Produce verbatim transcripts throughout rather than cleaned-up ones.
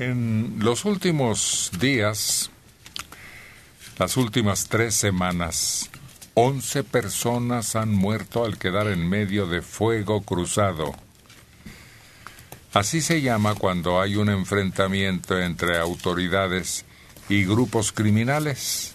En los últimos días, las últimas tres semanas, once personas han muerto al quedar en medio de fuego cruzado. Así se llama cuando hay un enfrentamiento entre autoridades y grupos criminales.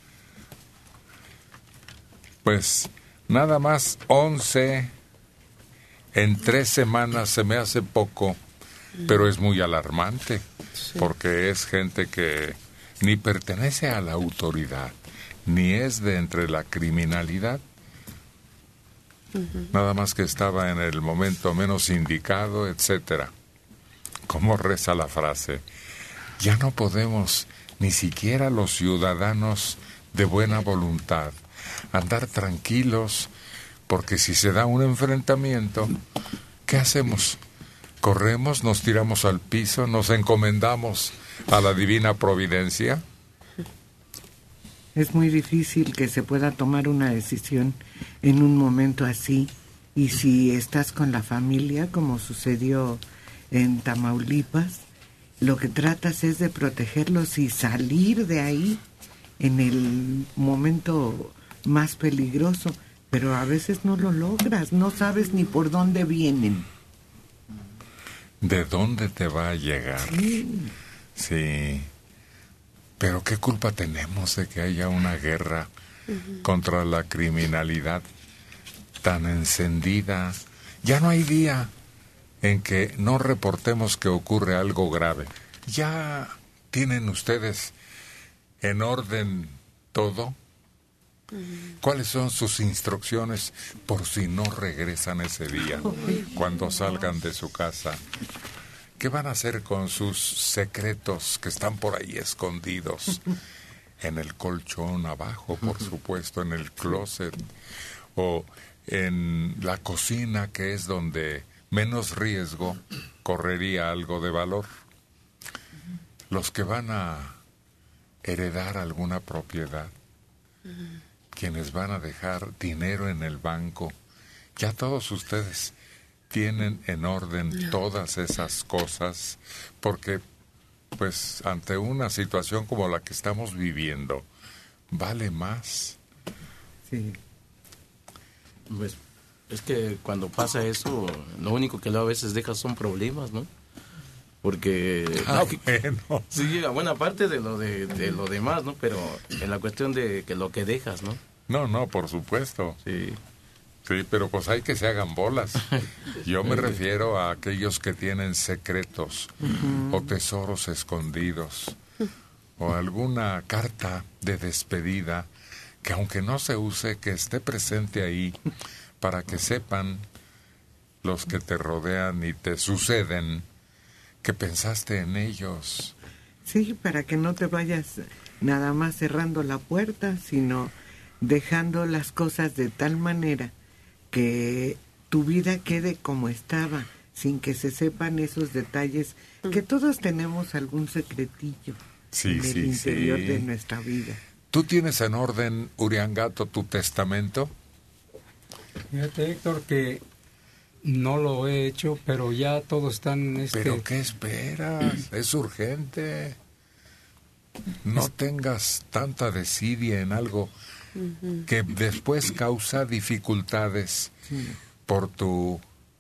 Pues nada más once en tres semanas se me hace poco, pero es muy alarmante, sí, porque es gente que ni pertenece a la autoridad, ni es de entre la criminalidad, uh-huh. nada más que estaba en el momento menos indicado, etcétera. ¿Cómo reza la frase? Ya no podemos, ni siquiera los ciudadanos de buena voluntad, andar tranquilos, porque si se da un enfrentamiento, ¿qué hacemos? ¿Corremos, nos tiramos al piso, nos encomendamos a la divina providencia? Es muy difícil que se pueda tomar una decisión en un momento así, y si estás con la familia, como sucedió en Tamaulipas, lo que tratas es de protegerlos y salir de ahí en el momento más peligroso, pero a veces no lo logras, no sabes ni por dónde vienen. ¿De dónde te va a llegar? Sí. Sí. Pero ¿qué culpa tenemos de que haya una guerra uh-huh. contra la criminalidad tan encendida? Ya no hay día en que no reportemos que ocurre algo grave. ¿Ya tienen ustedes en orden todo? ¿Cuáles son sus instrucciones por si no regresan ese día, cuando salgan de su casa? ¿Qué van a hacer con sus secretos que están por ahí escondidos? En el colchón abajo, por supuesto, en el closet, o en la cocina, que es donde menos riesgo correría algo de valor. Los que van a heredar alguna propiedad, quienes van a dejar dinero en el banco, ya todos ustedes tienen en orden todas esas cosas, porque pues ante una situación como la que estamos viviendo, vale más. Sí. Pues es que cuando pasa eso, lo único que luego a veces deja son problemas, ¿no? Porque ah, no, bueno. sí llega buena parte de lo de, de lo demás, ¿no? Pero en la cuestión de que lo que dejas, ¿no? No, no, por supuesto. Sí. Sí, pero pues hay que se hagan bolas. Yo me refiero a aquellos que tienen secretos uh-huh. o tesoros escondidos o alguna carta de despedida que aunque no se use, que esté presente ahí para que sepan los que te rodean y te suceden que pensaste en ellos. Sí, para que no te vayas nada más cerrando la puerta, sino dejando las cosas de tal manera que tu vida quede como estaba, sin que se sepan esos detalles, que todos tenemos algún secretillo sí, en el sí, interior sí. de nuestra vida. ¿Tú tienes en orden, Uriangato, tu testamento? Fíjate, Héctor, que no lo he hecho, pero ya todos están... Este... ¿Pero qué esperas? Es urgente. No tengas tanta desidia en algo uh-huh. que después causa dificultades sí. por tu...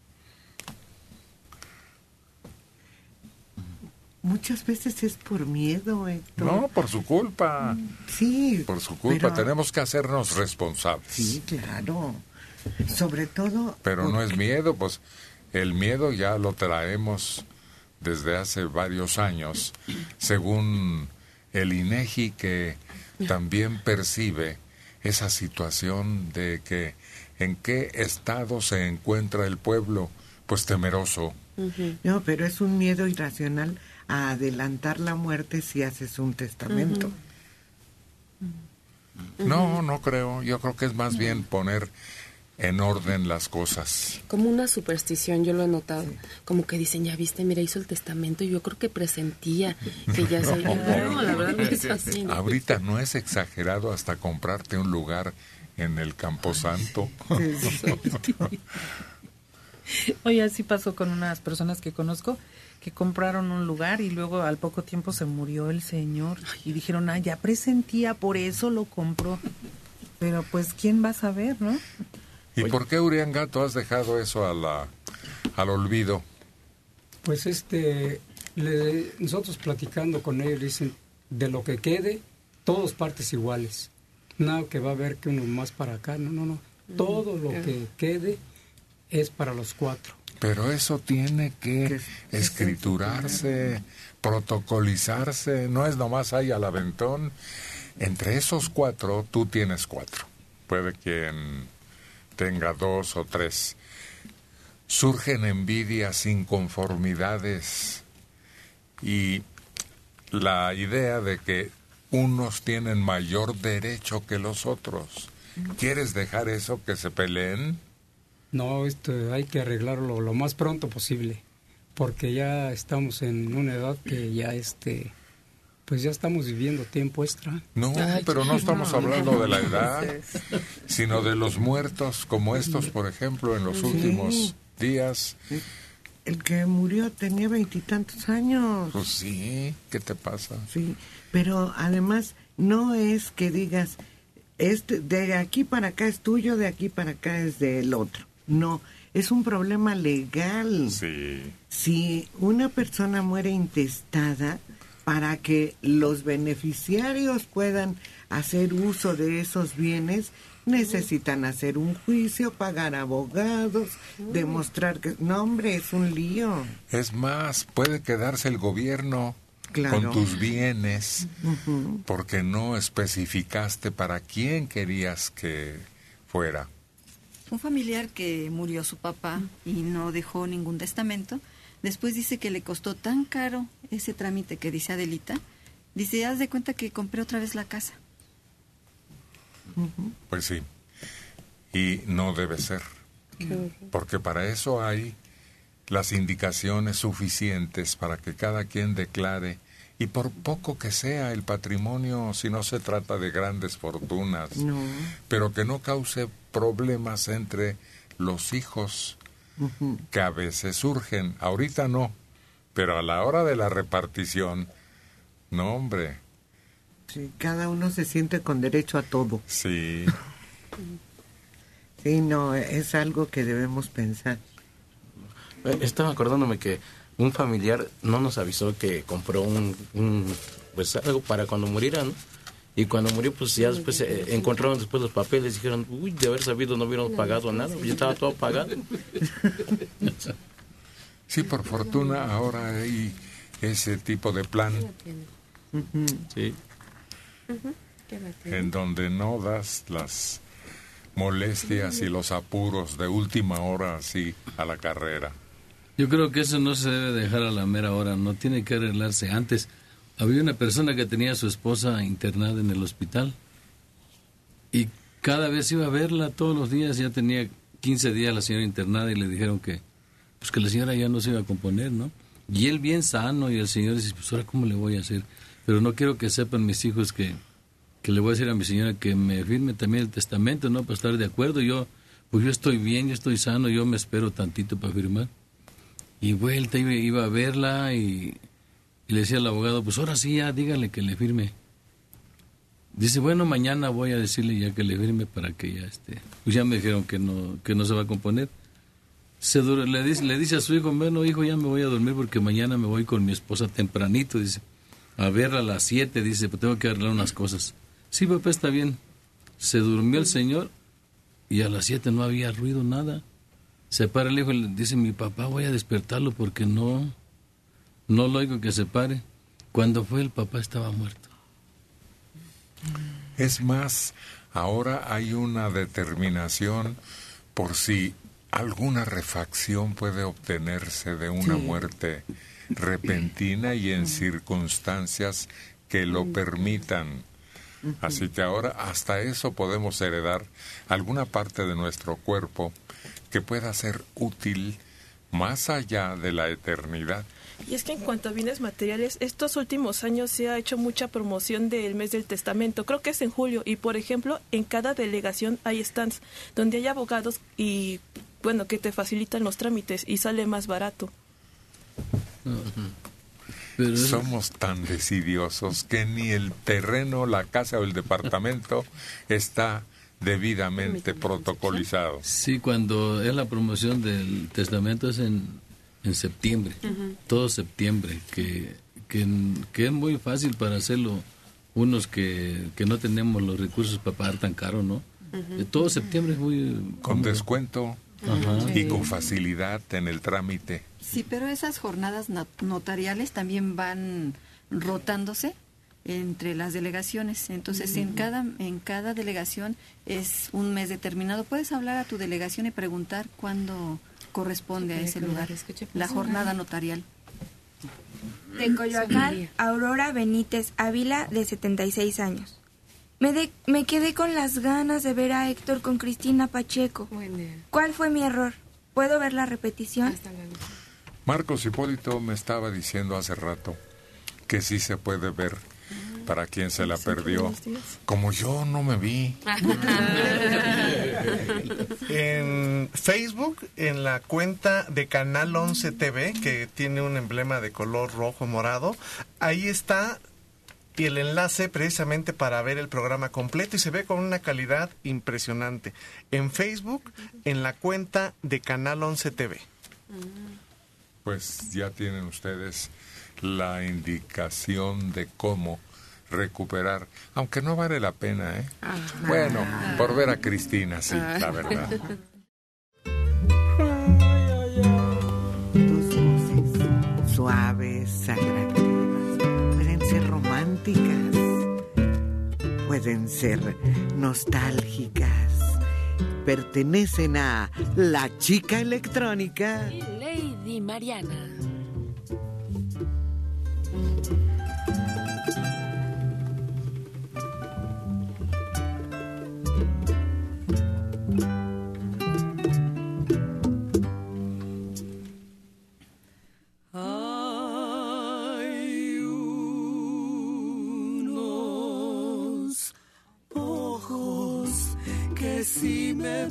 Muchas veces es por miedo, Héctor. No, por su culpa. Sí. Por su culpa. Pero... Tenemos que hacernos responsables. Sí, claro. Sobre todo... Pero porque... no es miedo, pues el miedo ya lo traemos desde hace varios años, según el INEGI, que también percibe esa situación de que en qué estado se encuentra el pueblo, pues temeroso. Uh-huh. No, pero es un miedo irracional a adelantar la muerte si haces un testamento. Uh-huh. No, no creo. Yo creo que es más uh-huh. bien poner en orden las cosas. Como una superstición, yo lo he notado. Sí. Como que dicen, ya viste, mira, hizo el testamento y yo creo que presentía que ya se... No, no, la verdad no es así, ¿no? Ahorita no es exagerado hasta comprarte un lugar en el Camposanto. Sí, sí. Oye, así pasó con unas personas que conozco que compraron un lugar y luego al poco tiempo se murió el señor y dijeron, ah, ya presentía, por eso lo compró. Pero pues, ¿quién va a saber, no? ¿Y Oye. por qué, Uriangato, has dejado eso a la, al olvido? Pues este, le, nosotros platicando con ellos, dicen, de lo que quede, todos partes iguales. Nada que va a haber que uno más para acá, no, no, no. Todo lo que quede es para los cuatro. Pero eso tiene que escriturarse, protocolizarse, no es nomás ahí al aventón. Entre esos cuatro, tú tienes cuatro. Puede quien tenga dos o tres. Surgen envidias, inconformidades y la idea de que unos tienen mayor derecho que los otros. ¿Quieres dejar eso, que se peleen? No, esto hay que arreglarlo lo más pronto posible, porque ya estamos en una edad que ya este, pues ya estamos viviendo tiempo extra. No, Ay, pero no estamos no, hablando no, de la edad, sino de los muertos como estos, por ejemplo, en los sí. últimos días. El que murió tenía veintitantos años. Pues sí, ¿qué te pasa? Sí, pero además no es que digas, este, de aquí para acá es tuyo, de aquí para acá es del otro. No, es un problema legal. Sí. Si una persona muere intestada, para que los beneficiarios puedan hacer uso de esos bienes, necesitan hacer un juicio, pagar abogados, demostrar que... No, hombre, es un lío. Es más, puede quedarse el gobierno claro. con tus bienes, uh-huh. porque no especificaste para quién querías que fuera. Un familiar que murió su papá y no dejó ningún testamento, después dice que le costó tan caro ese trámite que dice Adelita, dice, haz de cuenta que compré otra vez la casa. Pues sí, y no debe ser, porque para eso hay las indicaciones suficientes para que cada quien declare, y por poco que sea el patrimonio, si no se trata de grandes fortunas, no. pero que no cause problemas entre los hijos, uh-huh. que a veces surgen, ahorita no, pero a la hora de la repartición, no, hombre. Sí, cada uno se siente con derecho a todo. Sí. Sí, no, es algo que debemos pensar. Estaba acordándome que un familiar no nos avisó que compró un, un pues algo para cuando muriera, ¿no? Y cuando murió, pues ya después eh, encontraron después los papeles y dijeron, uy, de haber sabido no hubiéramos pagado nada, ya estaba todo pagado. Sí, por fortuna ahora hay ese tipo de plan. Uh-huh. Sí. Uh-huh. En donde no das las molestias y los apuros de última hora así a la carrera. Yo creo que eso no se debe dejar a la mera hora, no tiene que arreglarse antes. Había una persona que tenía a su esposa internada en el hospital y cada vez iba a verla todos los días, ya tenía quince días la señora internada y le dijeron que pues que la señora ya no se iba a componer, ¿no? Y él bien sano y el señor dice, pues ahora cómo le voy a hacer, pero no quiero que sepan mis hijos que, que le voy a decir a mi señora que me firme también el testamento, ¿no? Para estar de acuerdo, yo pues yo estoy bien, yo estoy sano, yo me espero tantito para firmar. Y vuelta iba, iba a verla y, y le decía al abogado, pues ahora sí ya dígale que le firme. Dice, bueno, mañana voy a decirle ya que le firme para que ya esté. Pues ya me dijeron que no, que no se va a componer. Se le dice, le dice a su hijo, bueno, hijo, ya me voy a dormir porque mañana me voy con mi esposa tempranito, dice, a verla a las siete, dice, pues tengo que arreglar unas cosas. Sí, papá, está bien. Se durmió el señor y a las siete no había ruido, nada. Se para el hijo y le dice, mi papá, voy a despertarlo porque no, no lo oigo que se pare. Cuando fue el papá estaba muerto. Es más, ahora hay una determinación por si alguna refacción puede obtenerse de una sí. muerte repentina y en circunstancias que lo permitan. Así que ahora hasta eso podemos heredar alguna parte de nuestro cuerpo que pueda ser útil más allá de la eternidad. Y es que en cuanto a bienes materiales, estos últimos años se ha hecho mucha promoción del mes del testamento. Creo que es en julio y, por ejemplo, en cada delegación hay stands donde hay abogados y, bueno, que te facilitan los trámites y sale más barato. Pero somos tan decidiosos que ni el terreno, la casa o el departamento está debidamente protocolizado. Sí, cuando es la promoción del testamento es en en septiembre, uh-huh. todo septiembre, que, que, que es muy fácil para hacerlo unos que, que no tenemos los recursos para pagar tan caro, ¿no? Uh-huh. Todo septiembre es muy... Con cómodo. Descuento uh-huh. sí. y con facilidad en el trámite. Sí, pero esas jornadas notariales también van rotándose entre las delegaciones, entonces uh-huh. en cada en cada delegación es un mes determinado. Puedes hablar a tu delegación y preguntar cuándo corresponde a ese lugar la jornada notarial. De Coyoacán, Aurora Benítez Ávila, de setenta y seis años. Me, de, me quedé con las ganas de ver a Héctor con Cristina Pacheco. ¿Cuál fue mi error? ¿Puedo ver la repetición? Marcos Hipólito me estaba diciendo hace rato que sí se puede ver. Para quien se la perdió, como yo no me vi. En Facebook, en la cuenta de Canal once T V, que tiene un emblema de color rojo morado, ahí está el enlace precisamente para ver el programa completo y se ve con una calidad impresionante. En Facebook, en la cuenta de Canal once T V. Pues ya tienen ustedes la indicación de cómo recuperar, aunque no vale la pena, ¿eh? Ah, bueno, por ver a Cristina, sí, ah. la verdad. Tus voces suaves, atractivas, pueden ser románticas, pueden ser nostálgicas, pertenecen a La Chica Electrónica. Lady Mariana. Hay unos ojos que si me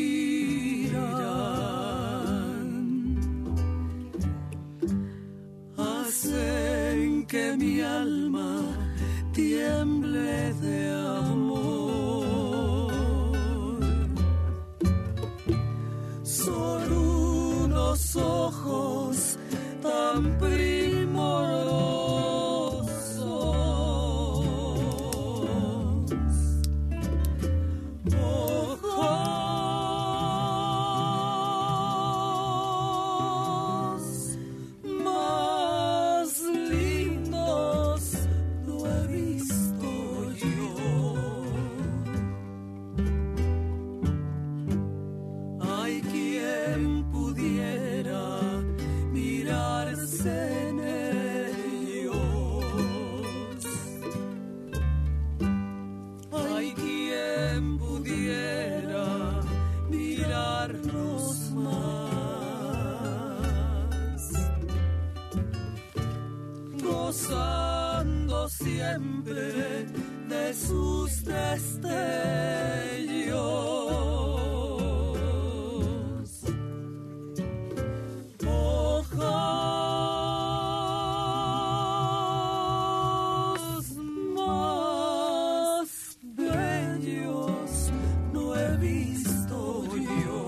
miran hacen que mi alma tiemble de amor. Son unos ojos tan primorosos, ojos más lindos no he visto yo. Hay quien pudiera mirarse en ellos, hay quien pudiera mirarnos más, gozando siempre de sus destellos. Ojos más bellos no he visto yo.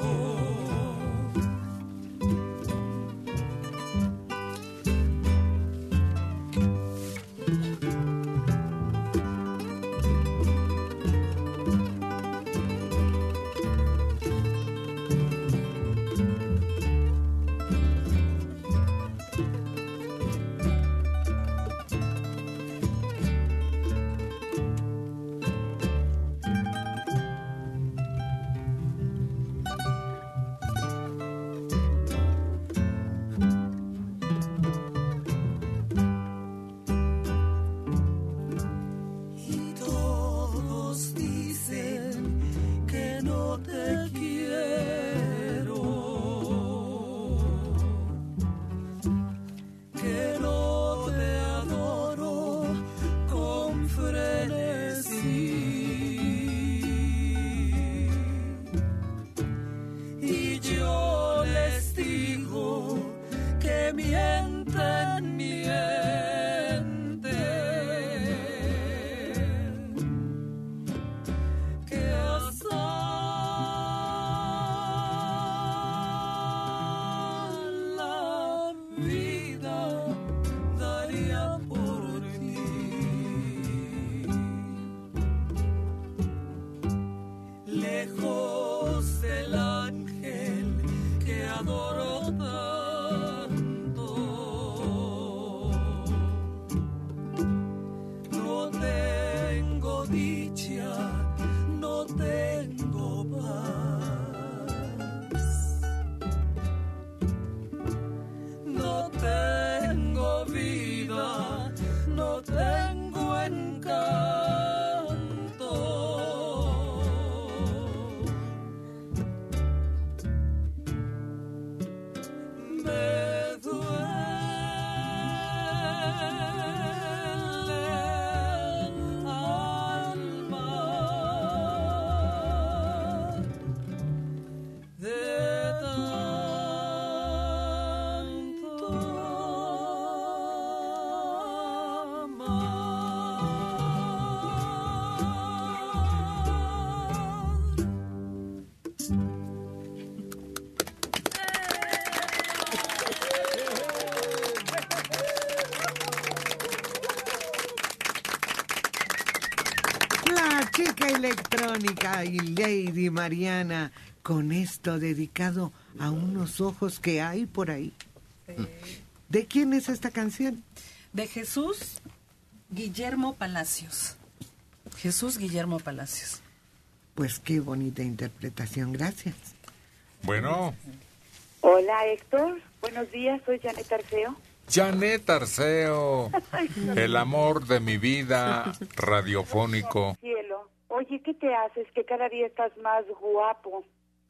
La chica electrónica y Lady Mariana, con esto dedicado a unos ojos que hay por ahí. Sí. ¿De quién es esta canción? De Jesús Guillermo Palacios. Jesús Guillermo Palacios. Pues qué bonita interpretación, gracias. Bueno. Hola, Héctor. Buenos días, soy Janet Arceo. Janet Arceo, el amor de mi vida radiofónico. Cielo. Oye, ¿qué te haces? Que cada día estás más guapo.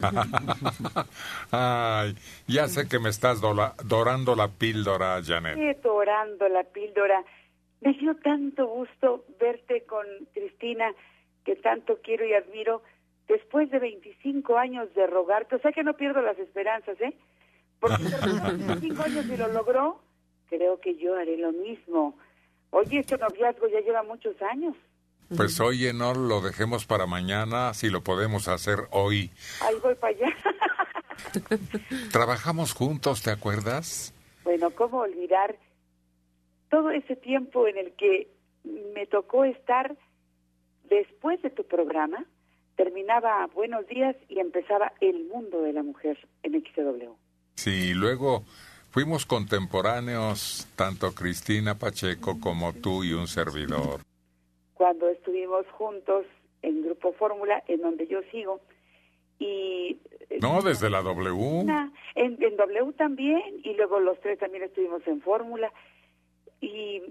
Ay, ya sé que me estás dola, dorando la píldora, Janet. Sí, dorando la píldora. Me dio tanto gusto verte con Cristina, que tanto quiero y admiro, después de veinticinco años de rogarte. O sea que no pierdo las esperanzas, ¿eh? Porque veinticinco años y lo logró, creo que yo haré lo mismo. Oye, este noviazgo ya lleva muchos años. Pues oye, no lo dejemos para mañana, si lo podemos hacer hoy. Ahí voy para allá. Trabajamos juntos, ¿te acuerdas? Bueno, ¿cómo olvidar todo ese tiempo en el que me tocó estar después de tu programa? Terminaba Buenos Días y empezaba El Mundo de la Mujer en X W. Sí, luego fuimos contemporáneos, tanto Cristina Pacheco como tú y un servidor. Cuando estuvimos juntos en Grupo Fórmula, en donde yo sigo, y... No, desde la W. En, en W también, y luego los tres también estuvimos en Fórmula, y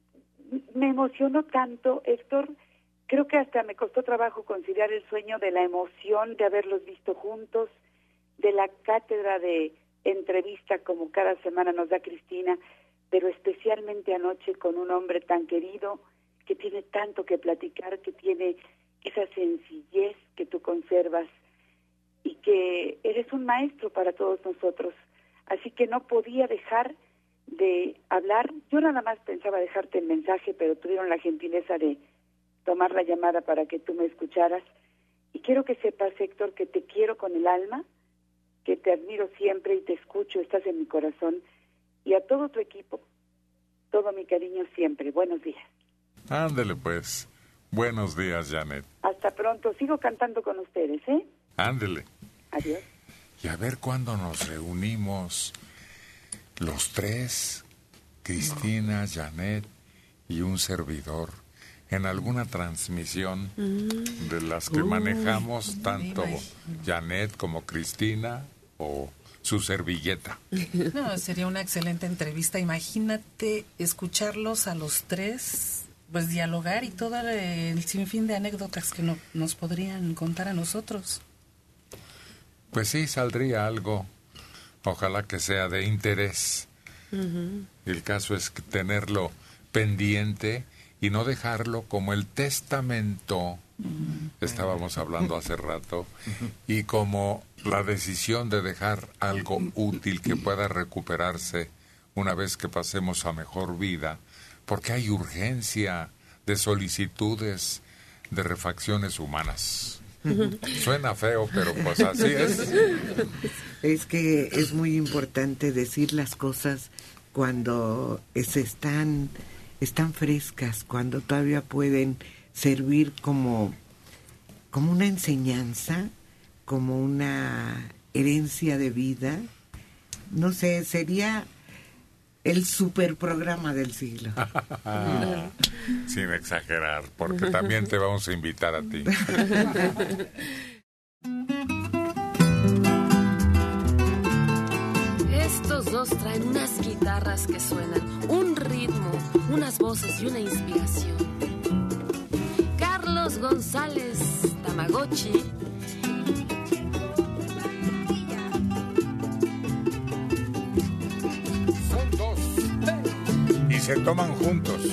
me emocionó tanto, Héctor, creo que hasta me costó trabajo conciliar el sueño de la emoción de haberlos visto juntos, de la cátedra de entrevista como cada semana nos da Cristina, pero especialmente anoche con un hombre tan querido, que tiene tanto que platicar, que tiene esa sencillez que tú conservas y que eres un maestro para todos nosotros. Así que no podía dejar de hablar. Yo nada más pensaba dejarte el mensaje, pero tuvieron la gentileza de tomar la llamada para que tú me escucharas. Y quiero que sepas, Héctor, que te quiero con el alma, que te admiro siempre y te escucho, estás en mi corazón. Y a todo tu equipo, todo mi cariño siempre. Buenos días. Ándele pues. Buenos días, Janet. Hasta pronto. Sigo cantando con ustedes, ¿eh? Ándele. Adiós. Y a ver cuándo nos reunimos los tres, Cristina, Janet y un servidor, en alguna transmisión de las que manejamos tanto Janet como Cristina o su servilleta. No, sería una excelente entrevista. Imagínate escucharlos a los tres, pues dialogar y todo el sinfín de anécdotas que no, nos podrían contar a nosotros. Pues sí, saldría algo. Ojalá que sea de interés. Uh-huh. El caso es tenerlo pendiente y no dejarlo como el testamento. Uh-huh. Estábamos hablando hace rato. Uh-huh. Y como la decisión de dejar algo útil que pueda recuperarse una vez que pasemos a mejor vida, porque hay urgencia de solicitudes de refacciones humanas. Suena feo, pero pues así es. Es que es muy importante decir las cosas cuando se están, están frescas, cuando todavía pueden servir como, como una enseñanza, como una herencia de vida. No sé, sería el super programa del siglo. Sin exagerar, porque también te vamos a invitar a ti. Estos dos traen unas guitarras que suenan, un ritmo, unas voces y una inspiración. Carlos González Tamagotchi y se toman juntos.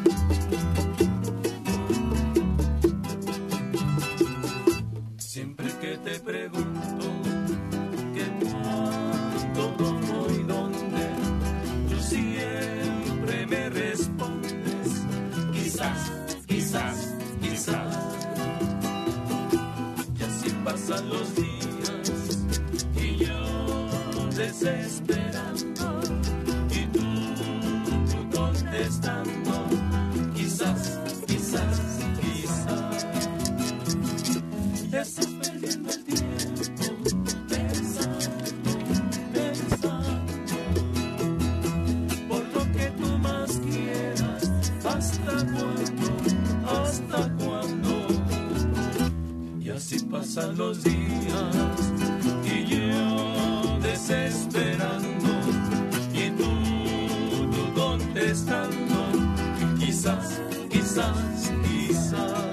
Siempre que te pregunto qué cuánto, cómo y dónde, tú siempre me respondes quizás, quizás, quizás. Y así pasan los días y yo desesperando y tú, tú contestando ¿Hasta cuándo? ¿Hasta cuándo? Y así pasan los días y yo desesperando y tú, tú contestando, quizás, quizás, quizás.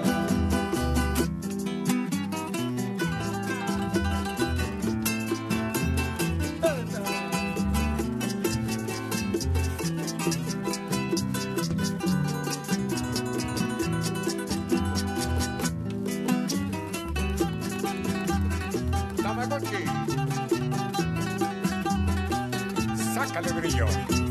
Sácale brillo.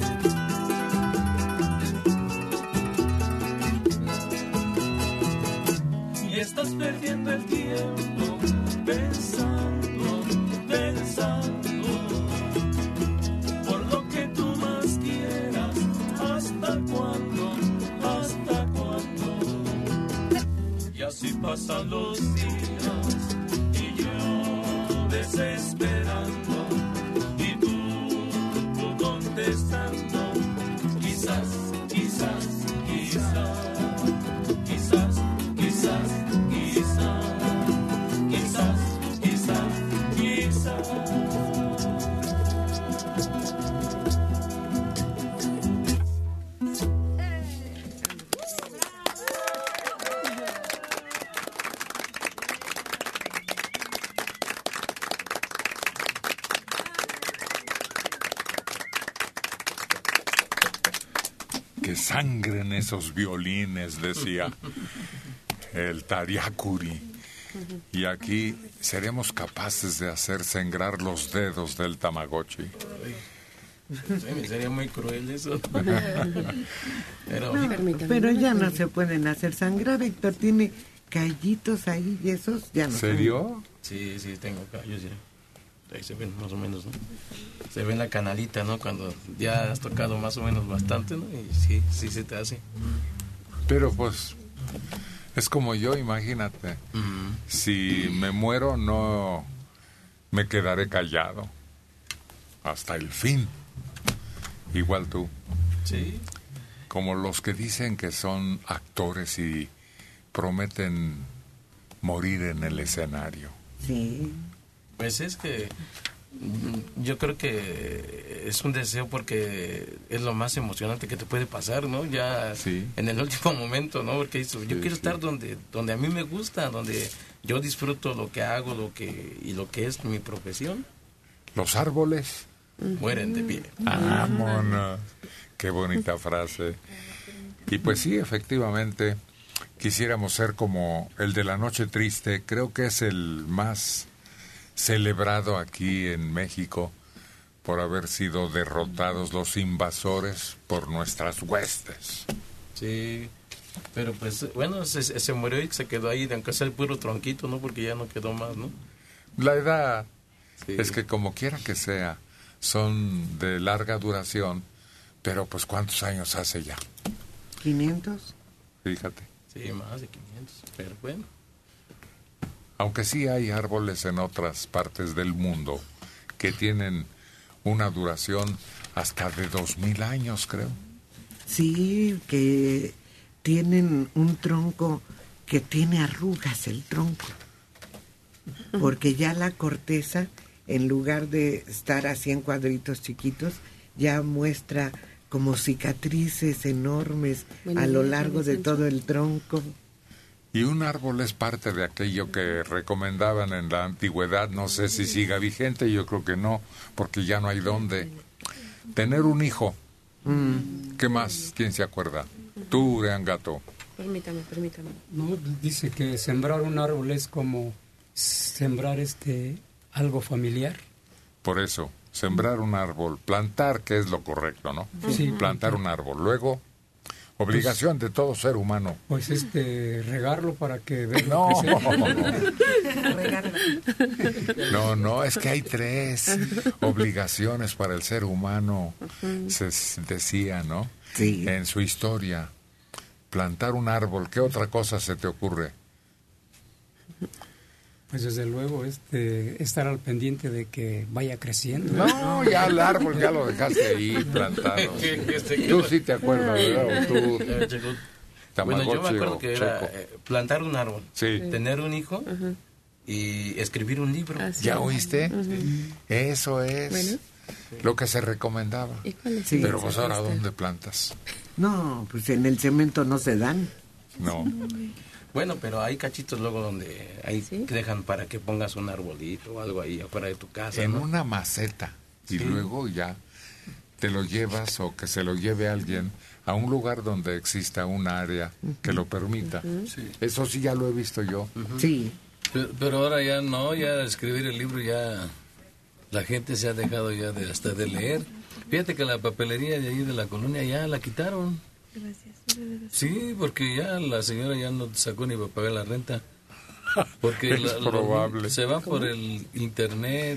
Y estás perdiendo el tiempo pensando, pensando por lo que tú más quieras. ¿Hasta cuándo? ¿Hasta cuándo? Y así pasan los días y yo desesperando y tú, tú contestando, quizás, quizás, quizás. Quizás, quizás, quizás, quizás, quizás, quizás. Que sangren esos violines, decía el Tariakuri. Y aquí seremos capaces de hacer sangrar los dedos del Tamagotchi. Sí, sería muy cruel eso. Pero, No, pero ya no se pueden hacer sangrar. Héctor tiene callitos ahí y esos ya no. ¿Serio? Sí, sí, tengo callos ya. Ahí se ven más o menos, ¿no? Se ve en la canalita, ¿no? Cuando ya has tocado más o menos bastante, ¿no? Y sí, sí se te hace. Pero pues es como yo, imagínate. Uh-huh. Si me muero no me quedaré callado hasta el fin. Igual tú. Sí. Como los que dicen que son actores y prometen morir en el escenario. Sí. Pues es que yo creo que es un deseo porque es lo más emocionante que te puede pasar, ¿no? Ya sí. En el último momento, ¿no? Porque yo sí, quiero sí. estar donde donde a mí me gusta, donde yo disfruto lo que hago, lo que y lo que es mi profesión. Los árboles mueren de pie. Vámonos. Qué bonita frase. Y pues sí, efectivamente, quisiéramos ser como el de La Noche Triste. Creo que es el más celebrado aquí en México por haber sido derrotados los invasores por nuestras huestes. Sí, pero pues bueno, se, se murió y se quedó ahí, aunque sea el puro tronquito, ¿no? Porque ya no quedó más, ¿no? La edad sí. Es que como quiera que sea, son de larga duración, pero pues ¿cuántos años hace ya? ¿quinientos? Fíjate. Sí, más de quinientos, pero bueno. Aunque sí hay árboles en otras partes del mundo que tienen una duración hasta de dos mil años, creo. Sí, que tienen un tronco que tiene arrugas el tronco, porque ya la corteza, en lugar de estar así en cuadritos chiquitos, ya muestra como cicatrices enormes bueno, a lo largo de todo el tronco. Y un árbol es parte de aquello que recomendaban en la antigüedad, no sé si siga vigente, yo creo que no, porque ya no hay dónde. Tener un hijo. Mm. ¿Qué más? ¿Quién se acuerda? Tú, Reangato. Permítame, permítame. No, dice que sembrar un árbol es como sembrar este algo familiar. Por eso, sembrar un árbol, plantar, que es lo correcto, ¿no? Sí. Plantar un árbol. Luego, obligación pues, de todo ser humano. Pues este, regarlo para que vea no. que no, no, es que hay tres obligaciones para el ser humano, se decía, ¿no? Sí. En su historia. Plantar un árbol, ¿qué otra cosa se te ocurre? Pues desde luego, este, estar al pendiente de que vaya creciendo. No, ya el árbol ya lo dejaste ahí plantado. Tú sí te acuerdas, ¿verdad? Tú, bueno, yo me acuerdo que era Checo. eh, plantar un árbol, Sí. tener un hijo uh-huh. y escribir un libro. Así ¿Ya oíste? Uh-huh. Eso es bueno. lo que se recomendaba. Sí, pero vos ahora, ¿dónde plantas? No, pues en el cemento no se dan. No. Bueno, pero hay cachitos luego donde ahí ¿Sí? dejan para que pongas un arbolito o algo ahí afuera de tu casa. En ¿no? una maceta. Y sí. luego ya te lo llevas o que se lo lleve alguien a un lugar donde exista un área uh-huh. que lo permita. Uh-huh. Sí. Eso sí ya lo he visto yo. Uh-huh. Sí. Pero, pero ahora ya no, ya escribir el libro ya la gente se ha dejado ya de hasta de leer. Fíjate que la papelería de ahí de la colonia ya la quitaron. Gracias. Sí, porque ya la señora ya no sacó ni para pagar la renta. Porque es la, probable. Lo, se va por el internet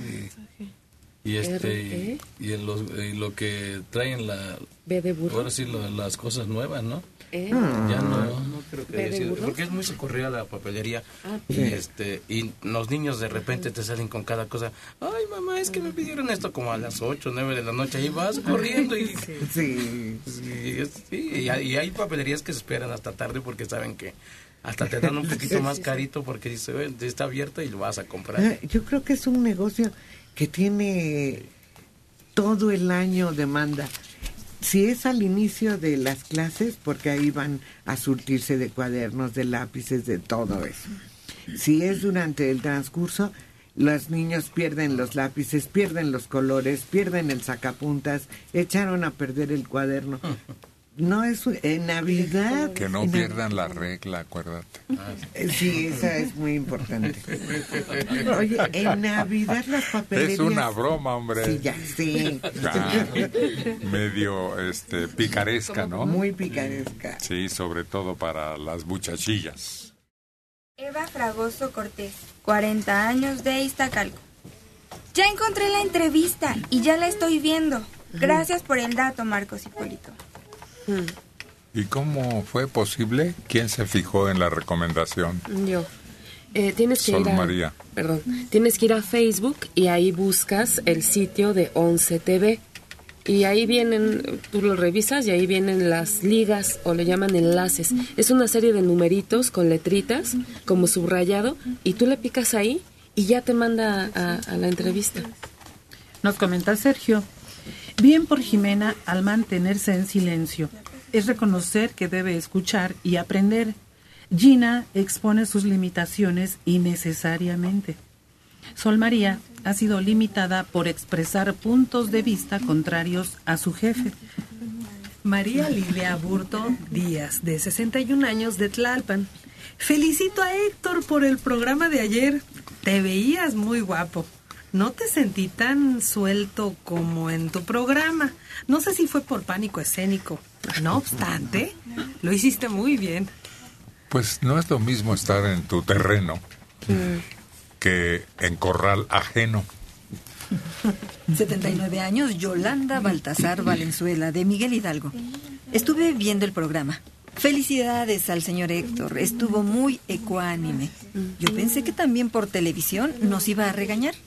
y, y este y, y, los, y lo que traen la B de burro. Ahora sí lo, las cosas nuevas, ¿no? ¿Eh? Ya no, no creo que haya sido, porque es muy socorrida la papelería ah, y este y los niños de repente te salen con cada cosa. Ay, mamá, es que me pidieron esto como a las ocho, nueve de la noche, ahí vas corriendo y sí, sí. sí, es, sí y, hay, y hay papelerías que se esperan hasta tarde porque saben que hasta te dan un poquito más carito porque dice, está abierta y lo vas a comprar. Yo creo que es un negocio que tiene todo el año demanda. Si es al inicio de las clases, porque ahí van a surtirse de cuadernos, de lápices, de todo eso. Si es durante el transcurso, los niños pierden los lápices, pierden los colores, pierden el sacapuntas, echaron a perder el cuaderno. No es en Navidad. Que no pierdan la regla, acuérdate. Sí, esa es muy importante. Oye, en Navidad las papelerías. Es una broma, hombre. Sí, ya, sí. Ya, medio este, picaresca, ¿no? Muy picaresca. Sí, sobre todo para las muchachillas. Eva Fragoso Cortés, cuarenta años, de Iztacalco. Ya encontré la entrevista y ya la estoy viendo. Gracias por el dato, Marcos Hipólito. ¿Y cómo fue posible? ¿Quién se fijó en la recomendación? Yo. Eh, tienes que Sol ir a, María. Perdón. Tienes que ir a Facebook y ahí buscas el sitio de once T V. Y ahí vienen, tú lo revisas y ahí vienen las ligas o le llaman enlaces. Es una serie de numeritos con letritas como subrayado y tú le picas ahí y ya te manda a, a la entrevista. Nos comenta Sergio. Bien por Jimena al mantenerse en silencio. Es reconocer que debe escuchar y aprender. Gina expone sus limitaciones innecesariamente. Sol María ha sido limitada por expresar puntos de vista contrarios a su jefe. María Lilia Burto Díaz, de sesenta y un años, de Tlalpan. Felicito a Héctor por el programa de ayer. Te veías muy guapo. No te sentí tan suelto como en tu programa. No sé si fue por pánico escénico. No obstante, lo hiciste muy bien. Pues no es lo mismo estar en tu terreno mm. que en corral ajeno. setenta y nueve años, Yolanda Baltasar Valenzuela, de Miguel Hidalgo. Estuve viendo el programa. Felicidades al señor Héctor, estuvo muy ecuánime. Yo pensé que también por televisión nos iba a regañar.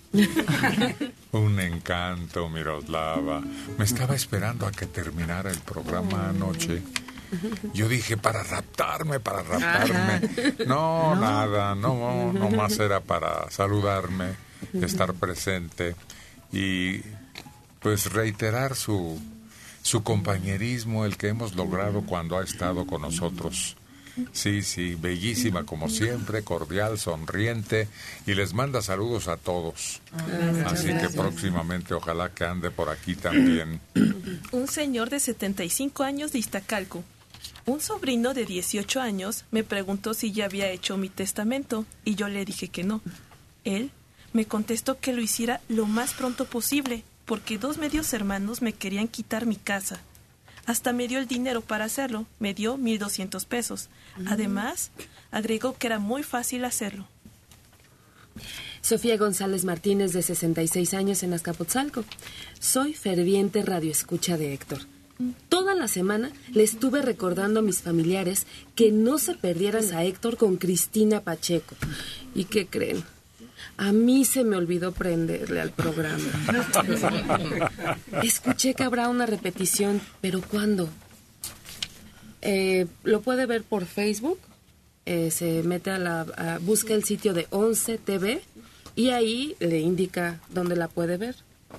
Un encanto, Miroslava. Me estaba esperando a que terminara el programa anoche. Yo dije, para raptarme, para raptarme. No, no. nada, no, no más era para saludarme, estar presente y pues reiterar su... su compañerismo, el que hemos logrado cuando ha estado con nosotros. Sí, sí, bellísima como siempre, cordial, sonriente, y les manda saludos a todos. Gracias, Así gracias. que próximamente ojalá que ande por aquí también. Un señor de setenta y cinco años de Iztacalco. Un sobrino de dieciocho años me preguntó si ya había hecho mi testamento, y yo le dije que no. Él me contestó que lo hiciera lo más pronto posible, porque dos medios hermanos me querían quitar mi casa. Hasta me dio el dinero para hacerlo, me dio mil doscientos pesos. Además, agregó que era muy fácil hacerlo. Sofía González Martínez, de sesenta y seis años, en Azcapotzalco. Soy ferviente radioescucha de Héctor. Toda la semana le estuve recordando a mis familiares que no se perdieran a Héctor con Cristina Pacheco. ¿Y qué creen? A mí se me olvidó prenderle al programa. Escuché que habrá una repetición, pero ¿cuándo? Eh, lo puede ver por Facebook. Eh, se mete a la... A, busca el sitio de once T V y ahí le indica dónde la puede ver.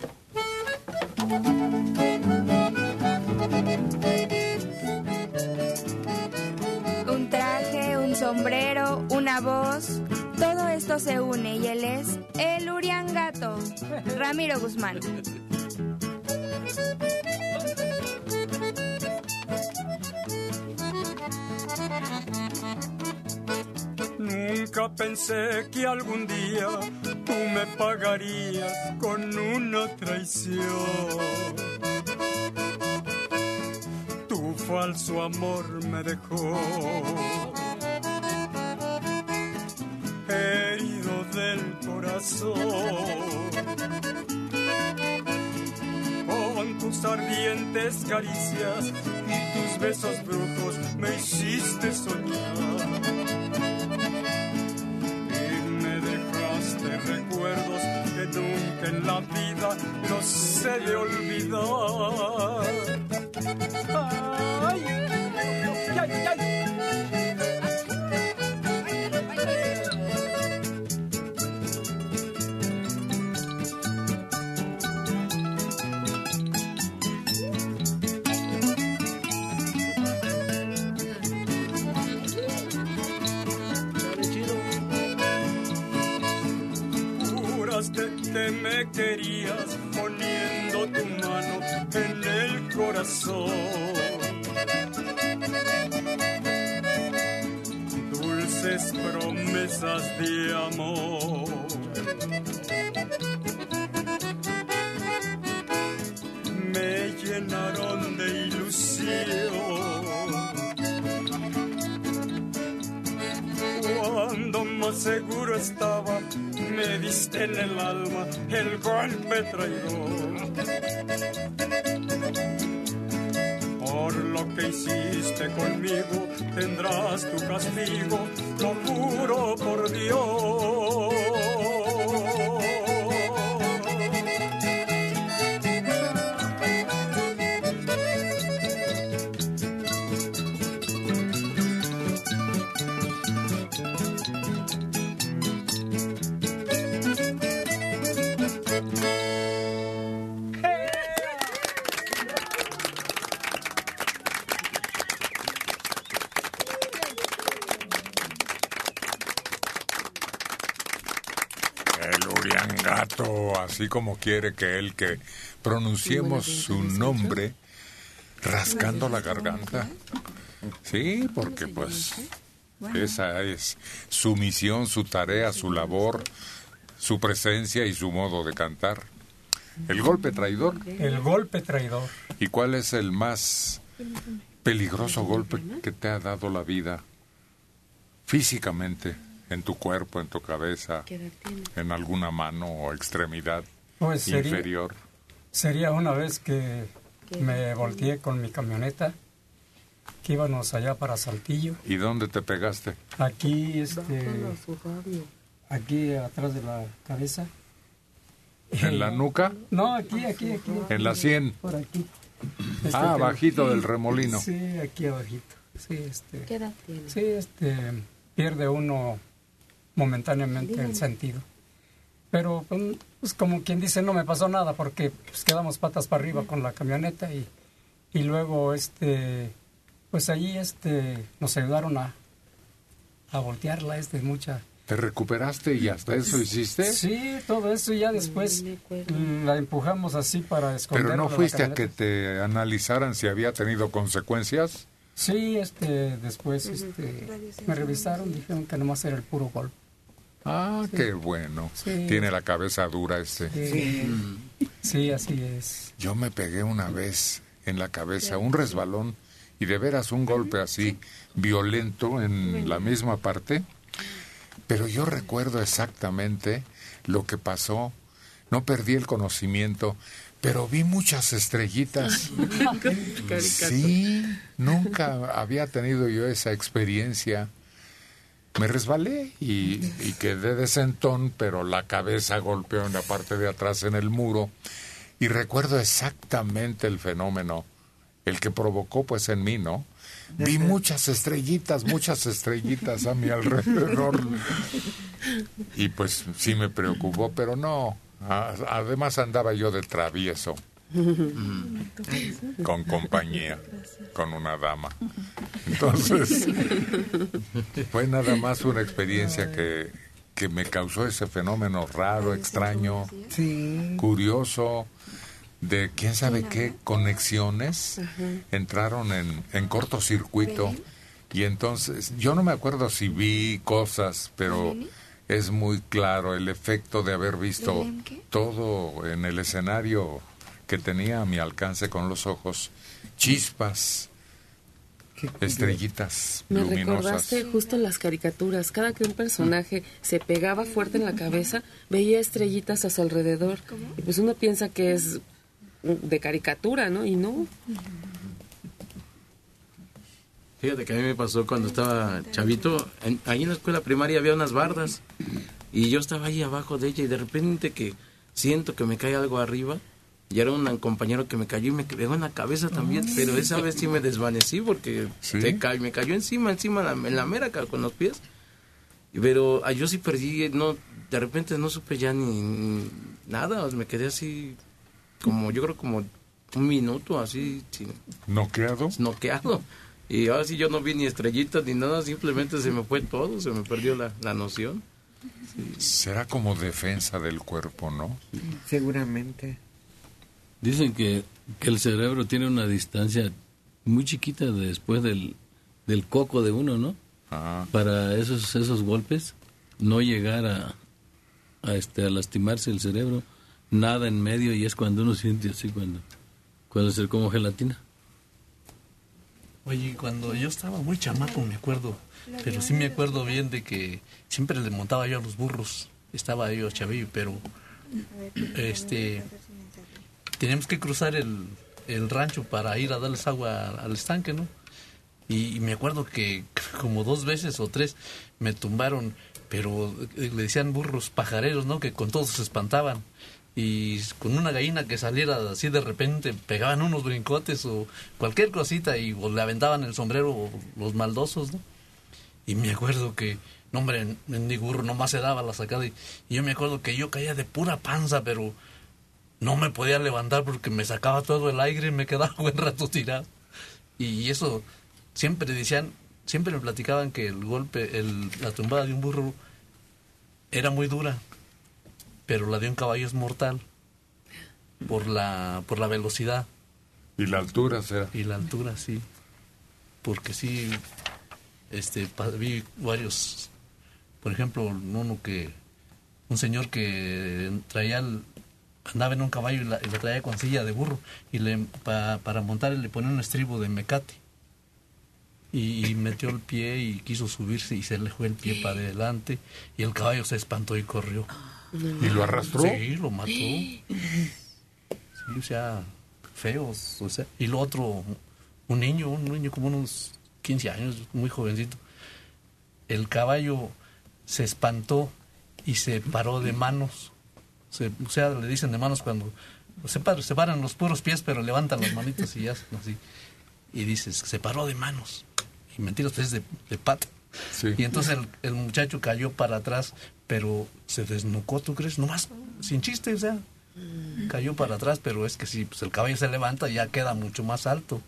Un traje, un sombrero, una voz, todo esto se une y él es el Uriangato, Ramiro Guzmán. Nunca pensé que algún día tú me pagarías con una traición. Tu falso amor me dejó herido del corazón. Con tus ardientes caricias y tus besos brujos me hiciste soñar. Recuerdos que nunca en la vida los he de olvidar. Ay, ay, ay. Que me querías poniendo tu mano en el corazón. Dulces promesas de amor. Me llenaron de ilusión. Cuando más seguro estaba, me diste en el alma el golpe traidor. Por lo que hiciste conmigo, tendrás tu castigo, lo juro por Dios. Así como quiere que él que pronunciemos su nombre rascando la garganta. Sí, porque pues esa es su misión, su tarea, su labor, su presencia y su modo de cantar. El golpe traidor. El golpe traidor. ¿Y cuál es el más peligroso golpe que te ha dado la vida físicamente? En tu cuerpo, en tu cabeza, en alguna mano o extremidad pues sería, inferior. Sería una vez que me volteé con mi camioneta, que íbamos allá para Saltillo. ¿Y dónde te pegaste? Aquí, este, aquí atrás de la cabeza. ¿En la nuca? No, aquí, aquí, aquí. ¿En la sien? Por aquí. Este, ah, abajito del remolino. Sí, aquí abajito. Sí, este. ¿Qué edad tiene? Sí, este, pierde uno momentáneamente Dígame. el sentido. Pero pues como quien dice, no me pasó nada porque pues, quedamos patas para arriba con la camioneta y, y luego este pues allí este nos ayudaron a, a voltearla este mucha. ¿Te recuperaste y hasta eso hiciste? Sí, todo eso y ya después la empujamos así para esconderla. ¿Pero no fuiste a que te analizaran si había tenido consecuencias? Sí, este después este me revisaron, dijeron que nomás era el puro golpe. Ah, sí. Qué bueno. Sí. Tiene la cabeza dura este. Sí. Sí, así es. Yo me pegué una vez en la cabeza, un resbalón, y de veras un golpe así, violento en la misma parte. Pero yo recuerdo exactamente lo que pasó. No perdí el conocimiento, pero vi muchas estrellitas. Sí, nunca había tenido yo esa experiencia. me resbalé y, y quedé de sentón, pero la cabeza golpeó en la parte de atrás en el muro. Y recuerdo exactamente el fenómeno, el que provocó pues en mí, ¿no? Vi muchas estrellitas, muchas estrellitas a mi alrededor. Y pues sí me preocupó, pero no. A- además andaba yo de travieso. Con compañía, con una dama. Entonces, fue nada más una experiencia que, que me causó ese fenómeno raro, extraño, curioso, de quién sabe qué conexiones entraron en, en cortocircuito. Y entonces, yo no me acuerdo si vi cosas, pero es muy claro el efecto de haber visto todo en el escenario que tenía a mi alcance con los ojos, chispas, estrellitas Me luminosas. recordaste justo las caricaturas. Cada que un personaje se pegaba fuerte en la cabeza, veía estrellitas a su alrededor. Y pues uno piensa que es de caricatura, ¿no? Y no. Fíjate que a mí me pasó cuando estaba chavito, en- ahí en la escuela primaria había unas bardas y yo estaba ahí abajo de ella y de repente que siento que me cae algo arriba y era un compañero que me cayó y me pegó en la cabeza también, Ay. pero esa vez sí me desvanecí porque se ca- me cayó encima, encima, la- en la mera ca- con los pies. Pero ah, yo sí perdí, no, de repente no supe ya ni, ni nada, o sea, me quedé así como, yo creo como un minuto así, sin, ¿Noqueado? noqueado. Y ahora sí yo no vi ni estrellitas ni nada, simplemente se me fue todo, se me perdió la, la noción. Será como defensa del cuerpo, ¿no? Seguramente. Dicen que, que el cerebro tiene una distancia muy chiquita después del, del coco de uno, ¿no? Para esos esos golpes, no llegar a, a, este, a lastimarse el cerebro, nada en medio, y es cuando uno siente así, cuando, cuando se como gelatina. Oye, cuando yo estaba muy chamaco, me acuerdo, pero sí me acuerdo bien de que siempre le montaba yo a los burros. Estaba yo chavillo, pero este teníamos que cruzar el, el rancho para ir a darles agua al estanque, ¿no? Y, y me acuerdo que como dos veces o tres me tumbaron, pero le decían burros pajareros, ¿no? Que con todos se espantaban. Y con una gallina que saliera así de repente pegaban unos brincotes o cualquier cosita y o le aventaban el sombrero los maldosos, ¿no? Y me acuerdo que, no hombre, mendigo burro nomás se daba la sacada y, y yo me acuerdo que yo caía de pura panza, pero no me podía levantar porque me sacaba todo el aire y me quedaba buen rato tirado. Y eso siempre decían, siempre me platicaban que el golpe, el, la tumbada de un burro era muy dura, pero la de un caballo es mortal por la por la velocidad. Y la altura, será. Y la altura, sí. Porque sí, este, pa- vi varios, por ejemplo, uno que, un señor que traía, el- andaba en un caballo y, la, y lo traía con silla de burro, y le, pa- para montar le ponía un estribo de mecate. Y, y metió el pie y quiso subirse y se le fue el pie para adelante y el caballo se espantó y corrió. ¿Y lo arrastró? Sí, lo mató. Sí, o sea, feos, o sea. Y lo otro, un niño, un niño como unos quince años, muy jovencito. El caballo se espantó y se paró de manos. Se, o sea, le dicen de manos cuando se, par, se paran los puros pies, pero levantan las manitas y ya así. Y dices, se paró de manos. Y mentiras, pues es de, de pata. Sí. Y entonces el, el muchacho cayó para atrás, pero se desnucó, ¿tú crees? Nomás, sin chiste, o sea, cayó para atrás, pero es que si pues, el caballo se levanta ya queda mucho más alto.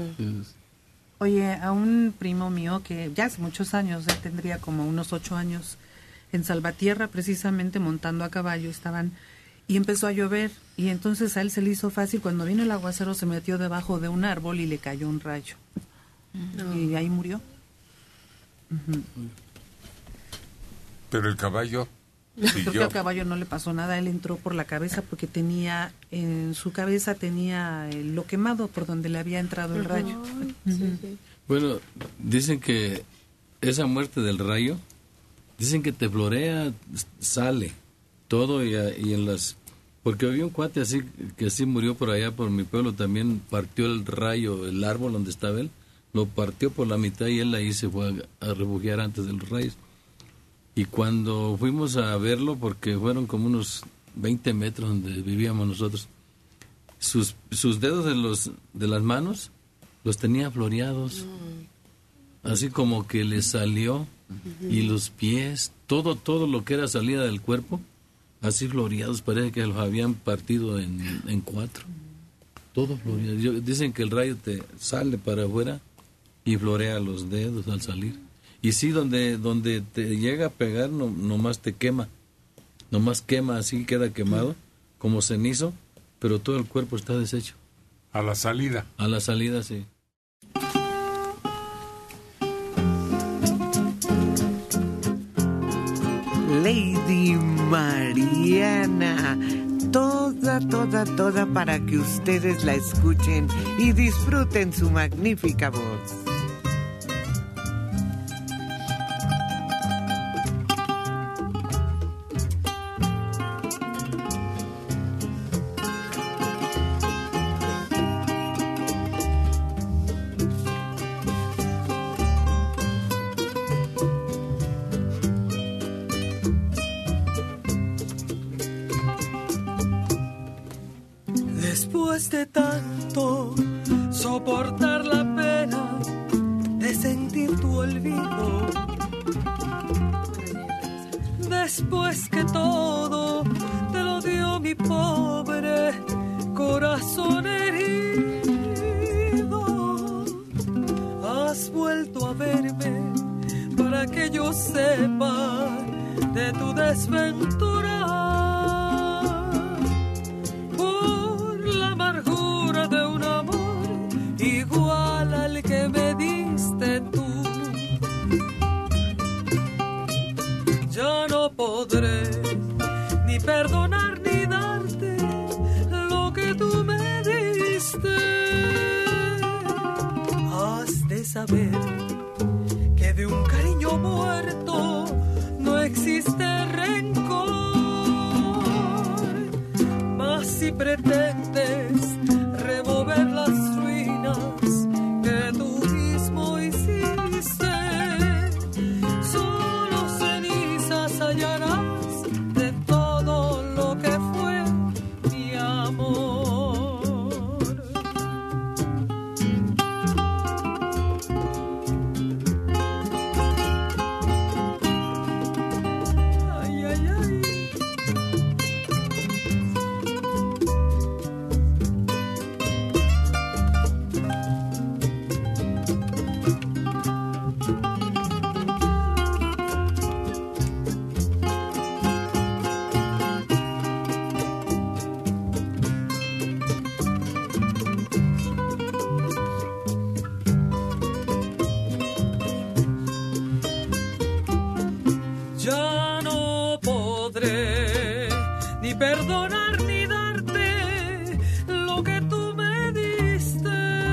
Oye, a un primo mío que ya hace muchos años, él tendría como unos ocho años, en Salvatierra, precisamente montando a caballo, estaban, y empezó a llover, y entonces a él se le hizo fácil, cuando vino el aguacero se metió debajo de un árbol y le cayó un rayo. No. Y ahí murió. Ujú. Pero el caballo Creo que siguió. al caballo no le pasó nada, él entró por la cabeza porque tenía, en su cabeza tenía eh, lo quemado por donde le había entrado el rayo. Ujú. Bueno, dicen que esa muerte del rayo, dicen que te florea, sale todo y, a- y en las... Porque había un cuate así que así murió por allá, por mi pueblo, también partió el rayo, el árbol donde estaba él, lo partió por la mitad y él ahí se fue a, a refugiar antes de los rayos. Y cuando fuimos a verlo, porque fueron como unos veinte metros donde vivíamos nosotros, sus, sus dedos de, los, de las manos los tenía floreados, mm. así como que le salió, uh-huh. y los pies, todo, todo lo que era salida del cuerpo, así floreados, parece que los habían partido en, en cuatro, todo floreado. Yo, dicen que el rayo te sale para afuera y florea los dedos al salir. Y sí, donde, donde te llega a pegar, no, nomás te quema, nomás quema, así queda quemado, como cenizo, pero todo el cuerpo está deshecho. A la salida. A la salida, sí. Lady Mariana, toda, toda, toda para que ustedes la escuchen y disfruten su magnífica voz. Después de tanto soportar la pena de sentir tu olvido, después que todo te lo dio mi pobre corazón herido, has vuelto a verme para que yo sepa de tu desventura. Igual al que me diste tú, ya no podré ni perdonar ni darte lo que tú me diste. Has de saber que de un cariño muerto no existe rencor, mas si pretendes remover las que tú mismo hiciste, solo cenizas hallarás de todo lo que fue mi amor. Ay, ay, ay. Ya no podré ni perdonar ni darte lo que tú me diste.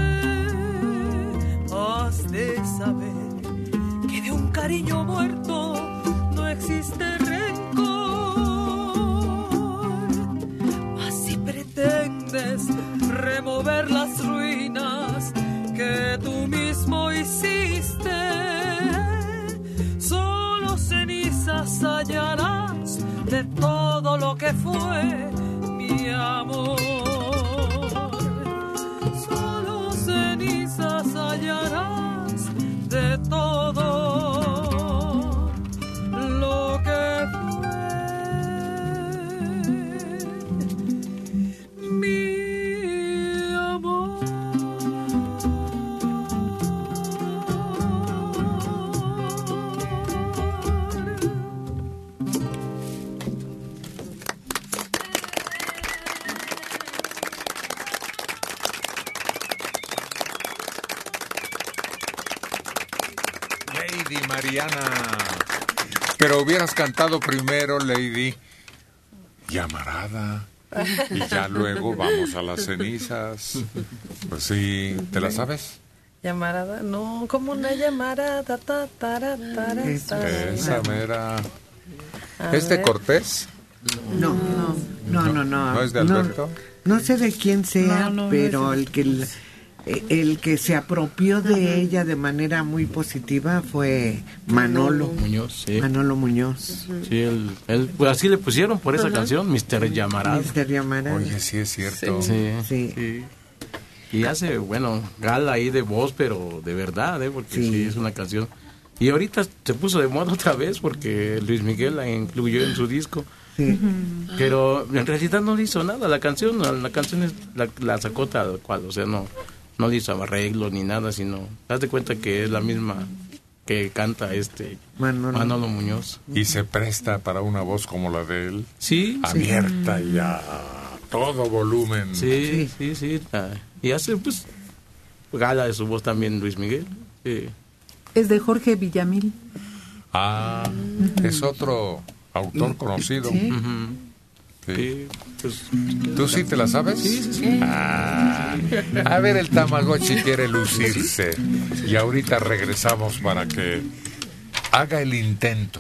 Has de saber que de un cariño muerto no existe rencor, mas si pretendes remover las ruinas que tú mismo hiciste, hallarás de todo lo que fue mi amor. Solo cenizas hallarás de todo lo que fue mi amor. Mariana, pero hubieras cantado primero, Lady, Llamarada, y ya luego vamos a las cenizas. Pues sí, ¿te la sabes? Llamarada, no, como una llamarada, ta, tara, tara, tara. Esa mera. ¿Es de Cortés? No, no, no, no. ¿No, ¿No es de Alberto? No, no sé de quién sea, no, no, pero no es... el que el que se apropió de uh-huh. ella de manera muy positiva fue Manolo Muñoz. Sí. Manolo Muñoz. Uh-huh. Sí, él, él, pues así le pusieron por esa uh-huh. canción, mister Llamarada. mister Llamarada. Oye, sí es cierto. Sí, sí. sí. Y hace, bueno, gala ahí de voz, pero de verdad, ¿eh? Porque sí. sí es una canción. Y ahorita se puso de moda otra vez porque Luis Miguel la incluyó en su disco. Sí. Pero en realidad no le hizo nada la canción, la canción es, la, la sacó tal cual, o sea, no no le hizo arreglo ni nada, sino haz de cuenta que es la misma que canta este Manolo, Manolo Muñoz. Y se presta para una voz como la de él. Sí. Abierta sí. y a todo volumen. Sí, sí, sí. sí. Y hace pues gala de su voz también Luis Miguel. Sí. Es de Jorge Villamil. Ah, uh-huh. es otro autor conocido. Sí. Uh-huh. Sí. Sí, pues, ¿tú sí te la sabes? Sí, sí, sí. Ah, a ver, el Tamagotchi quiere lucirse. Y ahorita regresamos para que haga el intento.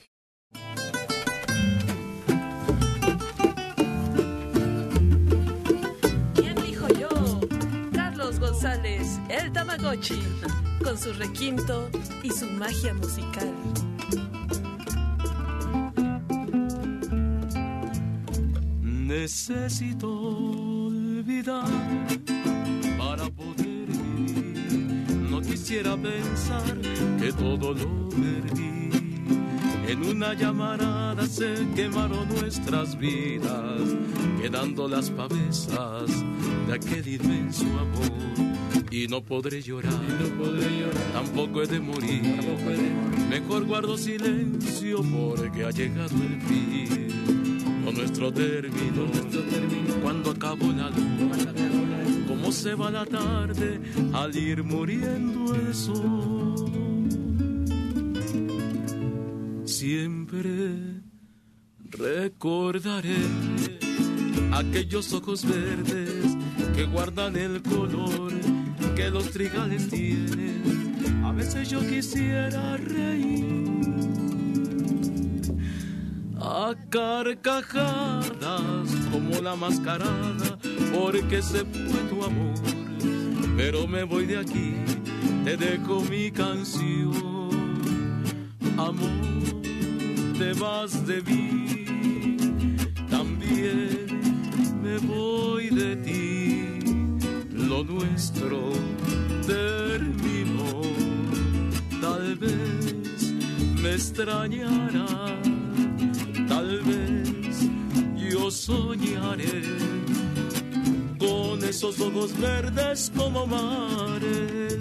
¿Quién dijo yo? Carlos González, el Tamagotchi, con su requinto y su magia musical. Necesito olvidar para poder vivir. No quisiera pensar que todo lo perdí. En una llamarada se quemaron nuestras vidas, quedando las pavesas de aquel inmenso amor. Y no podré llorar, no podré llorar, tampoco he de morir. Tampoco he de morir. Mejor guardo silencio porque ha llegado el fin. Con nuestro término, cuando acabó la luna, cómo se va la tarde al ir muriendo el sol. Siempre recordaré aquellos ojos verdes que guardan el color que los trigales tienen. A veces yo quisiera reír a carcajadas como la mascarada, porque se fue tu amor. Pero me voy de aquí, te dejo mi canción. Amor, te vas de mí, también me voy de ti. Lo nuestro terminó, tal vez me extrañarás. Tal vez yo soñaré con esos ojos verdes como mares.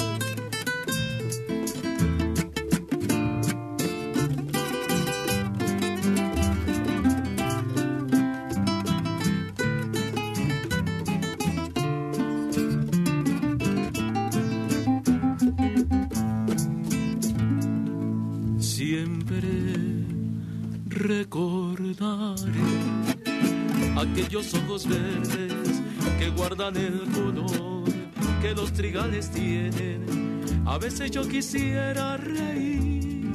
Recordaré aquellos ojos verdes que guardan el color que los trigales tienen. A veces yo quisiera reír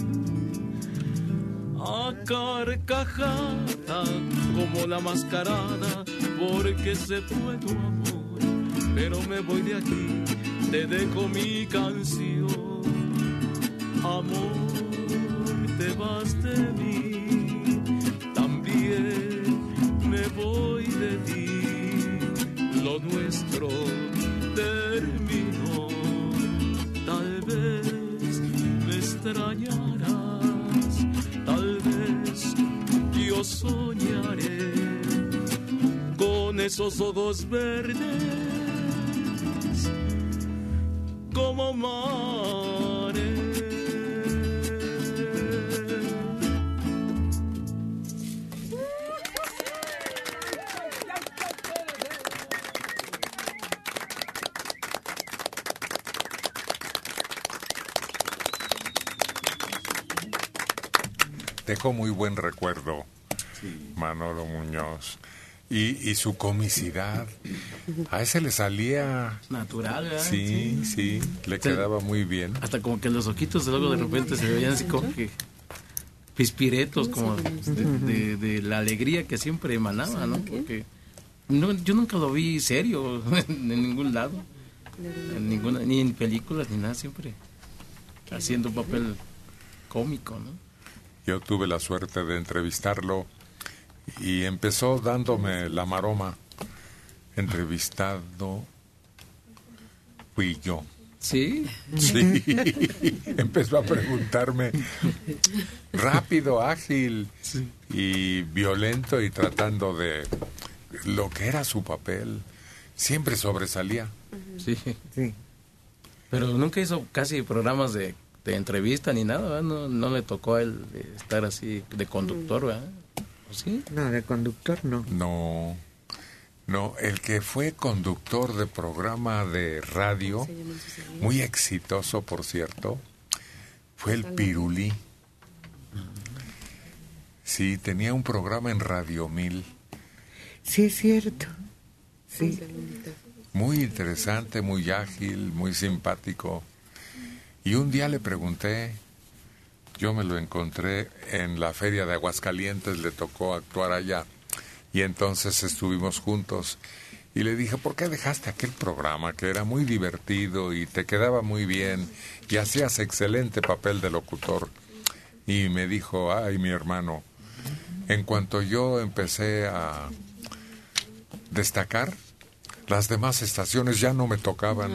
a carcajada como la mascarada, porque se fue tu amor. Pero me voy de aquí, te dejo mi canción. Amor, te vas de mí, me voy de ti. Lo nuestro terminó, tal vez me extrañarás, tal vez yo soñaré con esos ojos verdes como mares. Dejó muy buen recuerdo, sí. Manolo Muñoz. Y, y su comicidad, a ese le salía... natural, ¿verdad? Sí, sí, sí, le hasta, quedaba muy bien. Hasta como que los ojitos luego de repente se veían así como que pispiretos, como de, de, de la alegría que siempre emanaba, ¿no? Porque no, yo nunca lo vi serio en ningún lado. En ninguna, ni en películas ni nada, siempre haciendo un papel cómico, ¿no? Yo tuve la suerte de entrevistarlo y empezó dándome la maroma. Entrevistado fui yo. ¿Sí? Sí. Empezó a preguntarme rápido, ágil sí. y violento y tratando de lo que era su papel. Siempre sobresalía. Sí. sí. Pero nunca hizo casi programas de, de entrevista ni nada, ¿verdad? No, no le tocó a él estar así de conductor, ¿verdad? ¿Sí? No, de conductor no. No. No, el que fue conductor de programa de radio, muy exitoso, por cierto, fue el Pirulí. Sí, tenía un programa en Radio Mil. Sí, es cierto. Sí. Muy interesante, muy ágil, muy simpático. Y un día le pregunté, yo me lo encontré en la feria de Aguascalientes, le tocó actuar allá. Y entonces estuvimos juntos y le dije, ¿por qué dejaste aquel programa que era muy divertido y te quedaba muy bien y hacías excelente papel de locutor? Y me dijo, ay, mi hermano, en cuanto yo empecé a destacar, las demás estaciones ya no me tocaban.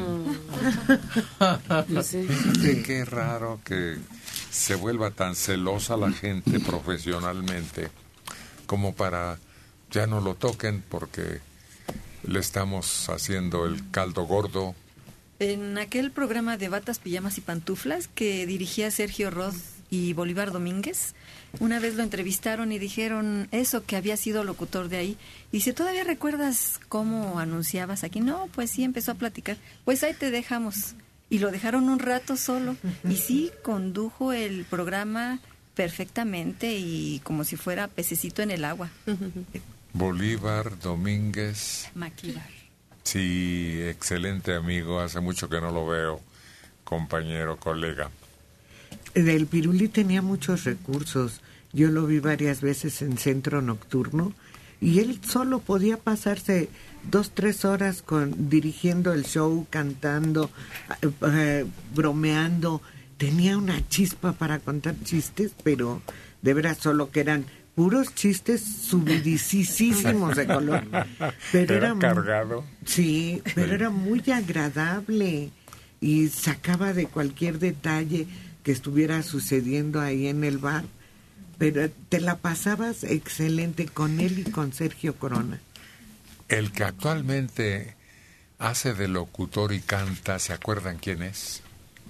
No. Sí. Qué raro que se vuelva tan celosa la gente profesionalmente como para... ya no lo toquen porque le estamos haciendo el caldo gordo. En aquel programa de Batas, Pijamas y Pantuflas que dirigía Sergio Roth y Bolívar Domínguez, una vez lo entrevistaron y dijeron eso, que había sido locutor de ahí. Dice, ¿todavía recuerdas cómo anunciabas aquí? No, pues sí, empezó a platicar. Pues ahí te dejamos. Y lo dejaron un rato solo. Y sí, condujo el programa perfectamente y como si fuera pececito en el agua. Bolívar Domínguez. Maquíbar. Sí, excelente amigo, hace mucho que no lo veo, compañero, colega. El Pirulí tenía muchos recursos. Yo lo vi varias veces en Centro Nocturno y él solo podía pasarse dos, tres horas con dirigiendo el show, cantando, eh, eh, bromeando. Tenía una chispa para contar chistes, pero de veras solo que eran puros chistes subidicísimos de color. Pero era, era cargado. Sí, pero era muy agradable y sacaba de cualquier detalle que estuviera sucediendo ahí en el bar. Pero te la pasabas excelente con él y con Sergio Corona. El que actualmente hace de locutor y canta, ¿se acuerdan quién es?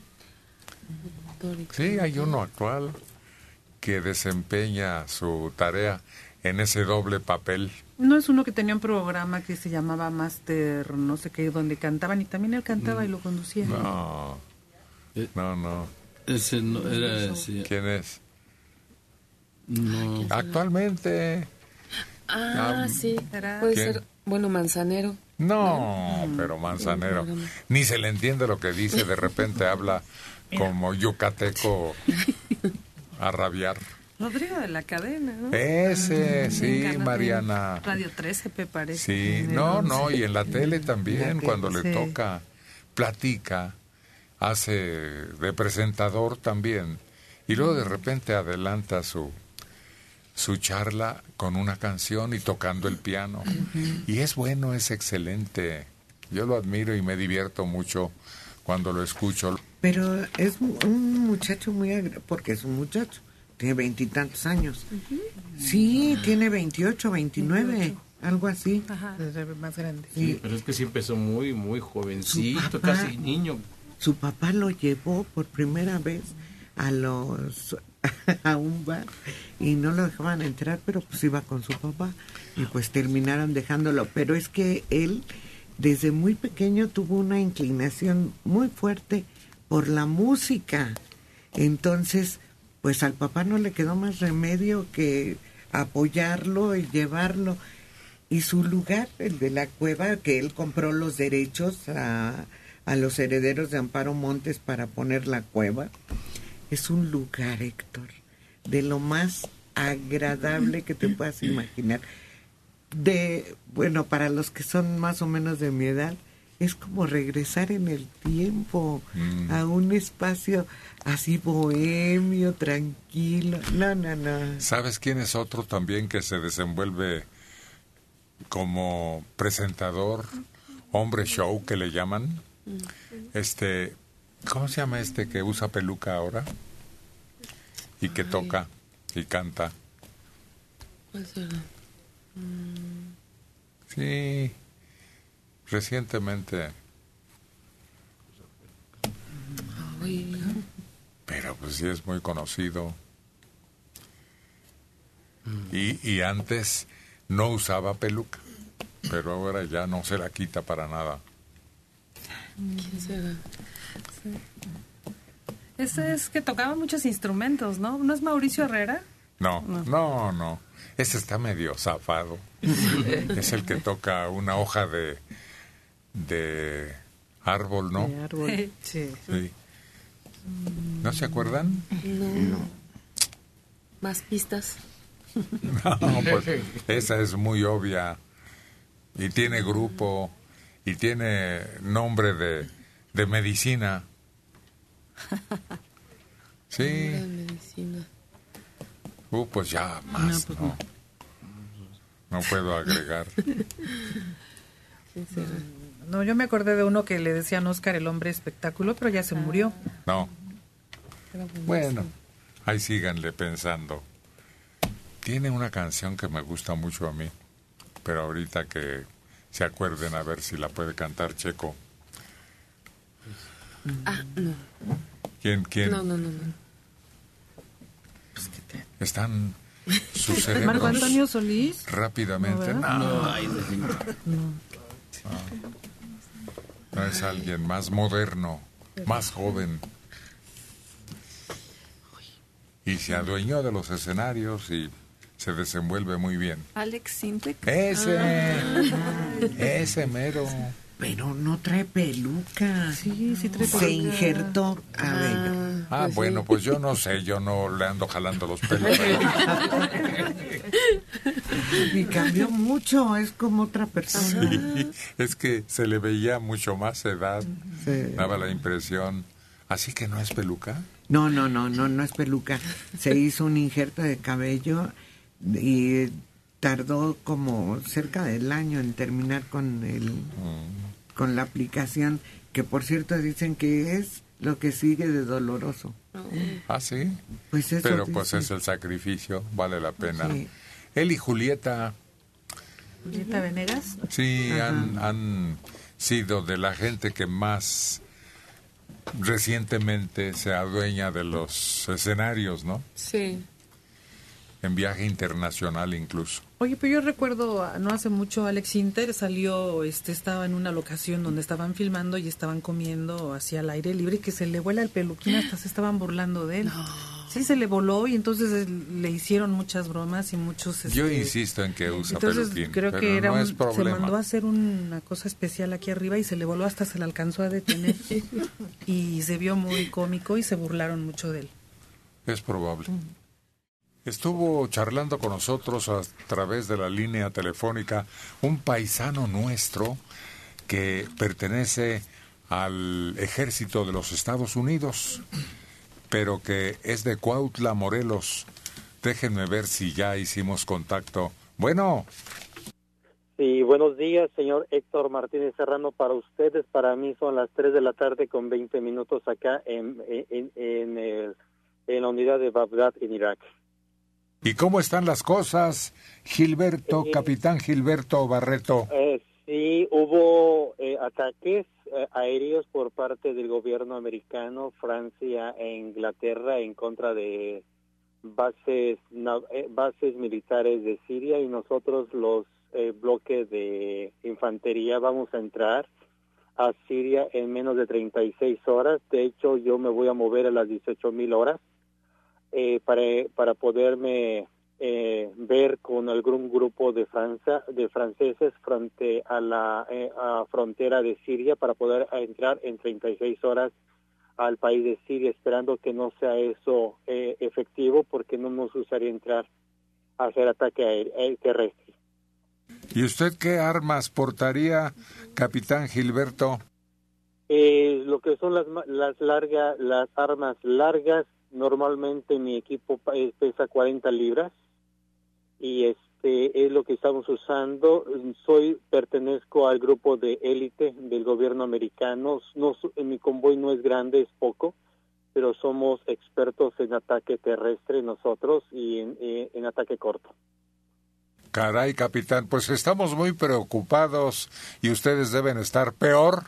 Sí, hay uno actual que desempeña su tarea en ese doble papel. ¿No es uno que tenía un programa que se llamaba Master, no sé qué, donde cantaban y también él cantaba mm. y lo conducía? No, no, no. Ese no era... Sí. ¿Quién es? No. Actualmente. Ah, ah sí. Puede ¿quién? Ser, bueno, Manzanero. No, no, pero Manzanero. Ni se le entiende lo que dice, de repente habla como yucateco a rabiar. Rodrigo de la Cadena, ¿no? Ese, sí, Mariana. Radio trece, me parece. Sí, no, no, y en la tele también, la cuando le sí. toca, platica, hace de presentador también, y luego de repente adelanta su, su charla con una canción y tocando el piano. Uh-huh. Y es bueno, es excelente. Yo lo admiro y me divierto mucho cuando lo escucho. Pero es un muchacho muy agradable, porque es un muchacho, tiene veintitantos años. Uh-huh. Sí, tiene veintiocho, veintinueve, veintiocho. Algo así. Ajá, es más grande. Sí, pero es que sí empezó muy, muy jovencito, papá, casi niño. Su papá lo llevó por primera vez a los a un bar y no lo dejaban entrar, pero pues iba con su papá y pues terminaron dejándolo. Pero es que él desde muy pequeño tuvo una inclinación muy fuerte por la música. Entonces, pues al papá no le quedó más remedio que apoyarlo y llevarlo. Y su lugar, el de la cueva, que él compró los derechos a, a los herederos de Amparo Montes para poner la cueva, es un lugar, Héctor, de lo más agradable que te puedas imaginar. De, bueno, para los que son más o menos de mi edad, es como regresar en el tiempo mm. a un espacio así bohemio, tranquilo. No, no, no. ¿Sabes quién es otro también que se desenvuelve como presentador, hombre show que le llaman? Mm. Este, ¿cómo se llama este que usa peluca ahora? Y que Ay. toca y canta. ¿Cuál será? Mm. Sí, recientemente. Ay. Pero pues sí es muy conocido. Mm. Y, y antes no usaba peluca, pero ahora ya no se la quita para nada. ¿Quién será? Sí. Ese es que tocaba muchos instrumentos, ¿no? ¿No es Mauricio Herrera? No, no, no. no. Ese está medio zafado. Es el que toca una hoja de de árbol, ¿no? De árbol. Sí. sí. ¿No se acuerdan? No. no. ¿Más pistas? No, pues esa es muy obvia. Y tiene grupo, y tiene nombre de, de medicina. Sí. De medicina. Uh, pues ya más, no. Pues no. no puedo agregar. No, yo me acordé de uno que le decían Oscar el hombre espectáculo, pero ya se murió. No. Bueno, ahí síganle pensando. Tiene una canción que me gusta mucho a mí, pero ahorita que se acuerden a ver si la puede cantar Checo. Ah, no. ¿Quién, quién? No, no, no, no. Están sus cerebros Marco Antonio Solís rápidamente. No, no, no. no. no es alguien más moderno, más joven, y se adueñó de los escenarios y se desenvuelve muy bien. Alex Sintek. Ese, ah. ese mero. Pero no trae peluca. Sí, sí trae peluca. Se injertó cabello. Ah, pues bueno, sí. Pues yo no sé, yo no le ando jalando los pelos. Y cambió mucho, es como otra persona. Sí, es que se le veía mucho más edad, sí. Daba la impresión. ¿Así que no es peluca? No, no, no, no, no es peluca. Se hizo un injerto de cabello y tardó como cerca del año en terminar con el mm. con la aplicación, que por cierto dicen que es lo que sigue de doloroso. Ah, sí. Pues eso Pero dice. Pues es el sacrificio, vale la pena. Sí. Él y Julieta. Julieta Venegas. Sí, han, han sido de la gente que más recientemente se adueña de los escenarios, ¿no? Sí. En viaje internacional incluso. Oye, pero yo recuerdo, no hace mucho, Alex Inter salió, este, estaba en una locación donde estaban filmando y estaban comiendo hacia el aire libre y que se le vuela el peluquín, hasta se estaban burlando de él. No. Sí, se le voló y entonces le hicieron muchas bromas y muchos... Este, yo insisto en que usa entonces, peluquín, creo pero que era no un, es problema. Se mandó a hacer una cosa especial aquí arriba y se le voló, hasta se le alcanzó a detener. Y se vio muy cómico y se burlaron mucho de él. Es probable. Mm. Estuvo charlando con nosotros a través de la línea telefónica un paisano nuestro que pertenece al ejército de los Estados Unidos, pero que es de Cuautla, Morelos. Déjenme ver si ya hicimos contacto. Bueno. Sí, buenos días, señor Héctor Martínez Serrano. Para ustedes, para mí son las tres de la tarde con veinte minutos acá en, en, en, el, en la unidad de Bagdad, en Irak. ¿Y cómo están las cosas, Gilberto, eh, capitán Gilberto Barreto? Eh, sí, hubo eh, ataques eh, aéreos por parte del gobierno americano, Francia e Inglaterra en contra de bases eh, bases militares de Siria, y nosotros los eh, bloques de infantería vamos a entrar a Siria en menos de treinta y seis horas. De hecho, yo me voy a mover a las dieciocho mil horas. Eh, para para poderme eh, ver con algún grupo de Francia de franceses frente a la eh, a frontera de Siria, para poder entrar en treinta y seis horas al país de Siria, esperando que no sea eso eh, efectivo, porque no nos gustaría entrar a hacer ataque aéreo, terrestre. ¿Y usted qué armas portaría, capitán Gilberto? Eh, lo que son las las largas, las armas largas, normalmente mi equipo pesa cuarenta libras y este es lo que estamos usando. Soy pertenezco al grupo de élite del gobierno americano. No, mi convoy no es grande, es poco, pero somos expertos en ataque terrestre nosotros y en, en ataque corto. Caray, capitán, pues estamos muy preocupados y ustedes deben estar peor.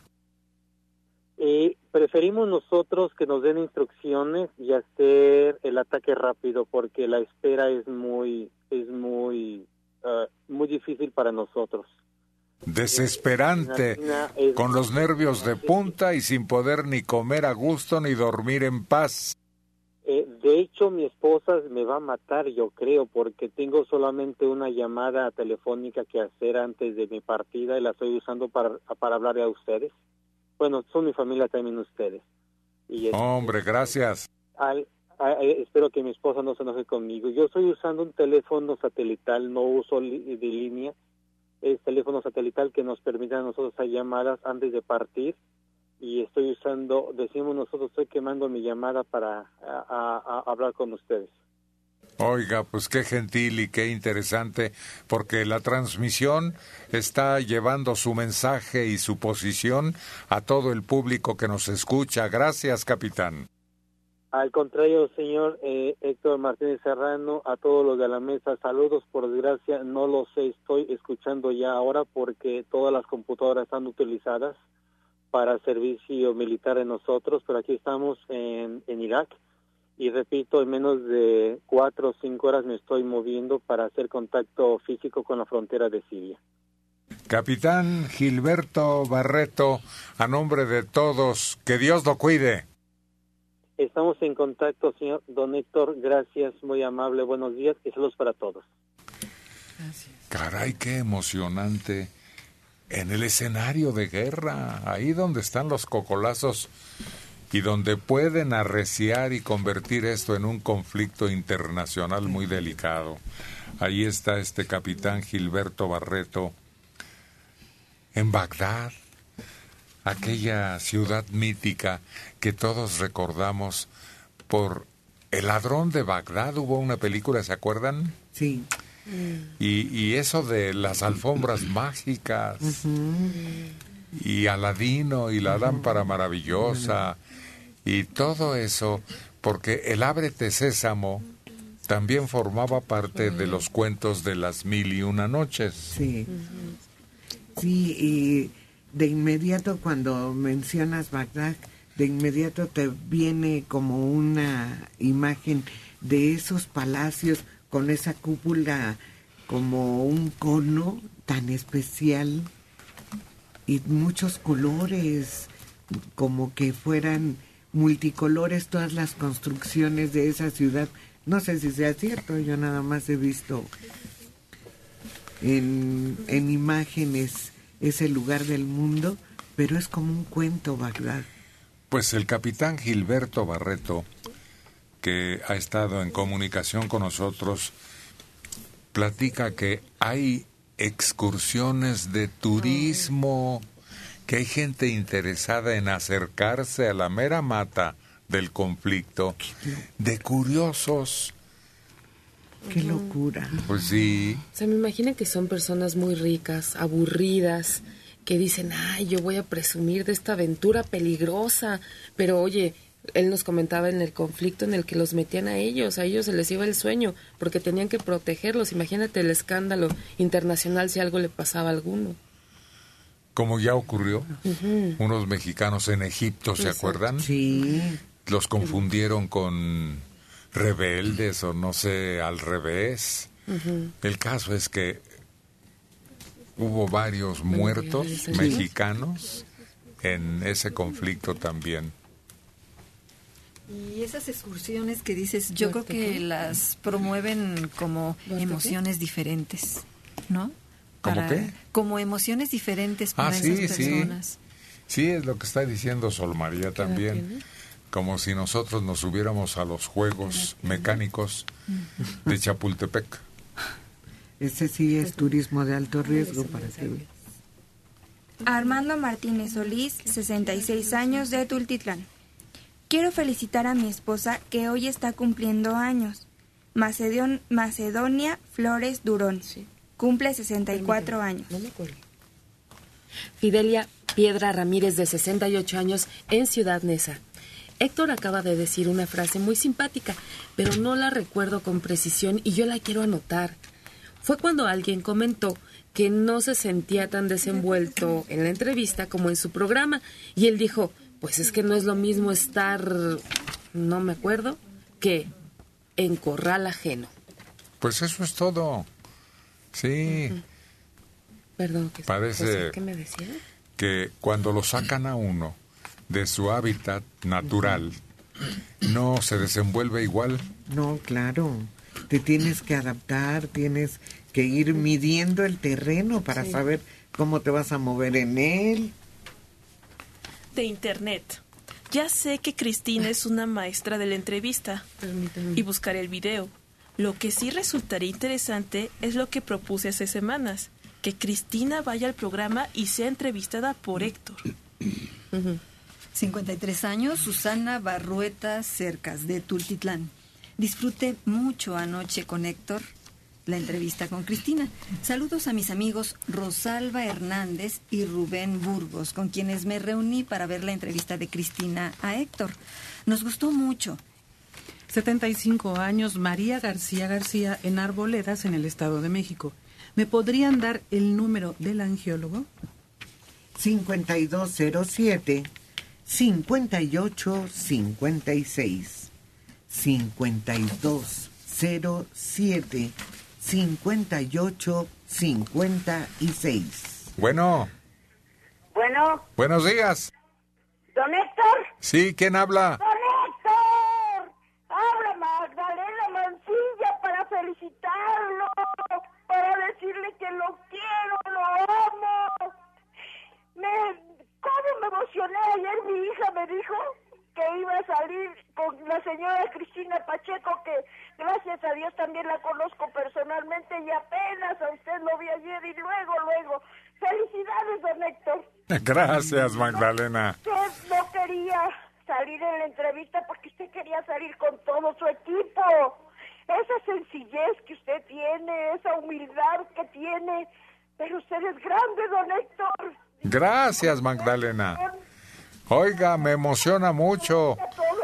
Eh, preferimos nosotros que nos den instrucciones y hacer el ataque rápido porque la espera es muy es muy uh, muy difícil para nosotros. Desesperante, es, con los nervios de punta y sin poder ni comer a gusto ni dormir en paz. Eh, de hecho, mi esposa me va a matar, yo creo, porque tengo solamente una llamada telefónica que hacer antes de mi partida y la estoy usando para, para hablar a ustedes. Bueno, son mi familia también ustedes. Y es, Hombre, gracias. Al, a, a, espero que mi esposa no se enoje conmigo. Yo estoy usando un teléfono satelital, no uso li, de línea. Es teléfono satelital que nos permite a nosotros hacer llamadas antes de partir. Y estoy usando, decimos nosotros, estoy quemando mi llamada para a, a, a hablar con ustedes. Oiga, pues qué gentil y qué interesante, porque la transmisión está llevando su mensaje y su posición a todo el público que nos escucha. Gracias, capitán. Al contrario, señor eh, Héctor Martínez Serrano, a todos los de la mesa, saludos. Por desgracia, no lo sé, estoy escuchando ya ahora porque todas las computadoras están utilizadas para servicio militar en nosotros, pero aquí estamos en, en Irak. Y repito, en menos de cuatro o cinco horas me estoy moviendo para hacer contacto físico con la frontera de Siria. Capitán Gilberto Barreto, a nombre de todos, que Dios lo cuide. Estamos en contacto, señor Don Héctor. Gracias, muy amable. Buenos días y saludos para todos. Gracias. Caray, qué emocionante. En el escenario de guerra, ahí donde están los cocolazos y donde pueden arreciar y convertir esto en un conflicto internacional muy delicado. Ahí está este capitán Gilberto Barreto en Bagdad, aquella ciudad mítica que todos recordamos por El ladrón de Bagdad. Hubo una película, ¿se acuerdan? Sí. Y, y eso de las alfombras mágicas, uh-huh. y Aladino y la uh-huh. lámpara maravillosa, uh-huh. y todo eso, porque el Ábrete Sésamo también formaba parte uh-huh. de los cuentos de las mil y una noches. Sí, uh-huh. sí, y de inmediato cuando mencionas Bagdad, de inmediato te viene como una imagen de esos palacios con esa cúpula como un cono tan especial y muchos colores, como que fueran multicolores todas las construcciones de esa ciudad. No sé si sea cierto, yo nada más he visto en, en imágenes ese lugar del mundo, pero es como un cuento, Bagdad. Pues el capitán Gilberto Barreto, que ha estado en comunicación con nosotros, platica que hay excursiones de turismo, que hay gente interesada en acercarse a la mera mata del conflicto, de curiosos. ¡Qué locura! Pues sí. O sea, me imagino que son personas muy ricas, aburridas, que dicen, ay, yo voy a presumir de esta aventura peligrosa, pero oye, él nos comentaba en el conflicto en el que los metían a ellos, a ellos se les iba el sueño, porque tenían que protegerlos. Imagínate el escándalo internacional si algo le pasaba a alguno. Como ya ocurrió, uh-huh. unos mexicanos en Egipto, ¿se Exacto. acuerdan? Sí. Los confundieron con rebeldes o no sé, al revés. Uh-huh. El caso es que hubo varios muertos sí. mexicanos en ese conflicto también. Y esas excursiones que dices, yo creo que las promueven como emociones diferentes, ¿no? ¿Cómo para, qué? Como emociones diferentes para ah, sí, esas personas. Sí. sí, es lo que está diciendo Sol María también. Como si nosotros nos subiéramos a los juegos mecánicos de Chapultepec. Ese sí es turismo de alto riesgo para que veas. Armando Martínez Solís, sesenta y seis años, de Tultitlán. Quiero felicitar a mi esposa que hoy está cumpliendo años. Macedon- Macedonia Flores Durón. Cumple sesenta y cuatro años. Fidelia Piedra Ramírez, de sesenta y ocho años, en Ciudad Neza. Héctor acaba de decir una frase muy simpática, pero no la recuerdo con precisión y yo la quiero anotar. Fue cuando alguien comentó que no se sentía tan desenvuelto en la entrevista como en su programa, y él dijo, pues es que no es lo mismo estar, no me acuerdo, que en corral ajeno. Pues eso es todo. Sí. Uh-huh. Perdón, ¿qué, Parece ¿qué me decía? Que cuando lo sacan a uno de su hábitat natural, no se desenvuelve igual. No, claro. Te tienes que adaptar, tienes que ir midiendo el terreno para sí. saber cómo te vas a mover en él. De internet. Ya sé que Cristina es una maestra de la entrevista. Permítame. Y buscaré el video. Lo que sí resultaría interesante es lo que propuse hace semanas, que Cristina vaya al programa y sea entrevistada por Héctor. Uh-huh. cincuenta y tres años, Susana Barrueta Cercas, de Tultitlán. Disfruté mucho anoche con Héctor la entrevista con Cristina. Saludos a mis amigos Rosalba Hernández y Rubén Burgos, con quienes me reuní para ver la entrevista de Cristina a Héctor. Nos gustó mucho. setenta y cinco años, María García García, en Arboledas, en el Estado de México. ¿Me podrían dar el número del angiólogo? cincuenta y dos cero siete, cincuenta y ocho cincuenta y seis. cincuenta y dos cero siete, cincuenta y ocho cincuenta y seis. Bueno. Bueno. Buenos días. ¿Don Héctor? Sí, ¿quién habla? ¡Don Héctor! Habla Magdalena Mancilla para felicitarlo, para decirle que lo quiero, lo amo. Me, ¿Cómo me emocioné ayer? Mi hija me dijo que iba a salir con la señora Cristina Pacheco, que gracias a Dios también la conozco personalmente y apenas a usted lo vi ayer y luego, luego. ¡Felicidades, don Héctor! Gracias, Magdalena. Usted no quería salir en la entrevista porque usted quería salir con todo su equipo. Esa sencillez que usted tiene, esa humildad que tiene, pero usted es grande, don Héctor. Gracias, Magdalena. Oiga, me emociona mucho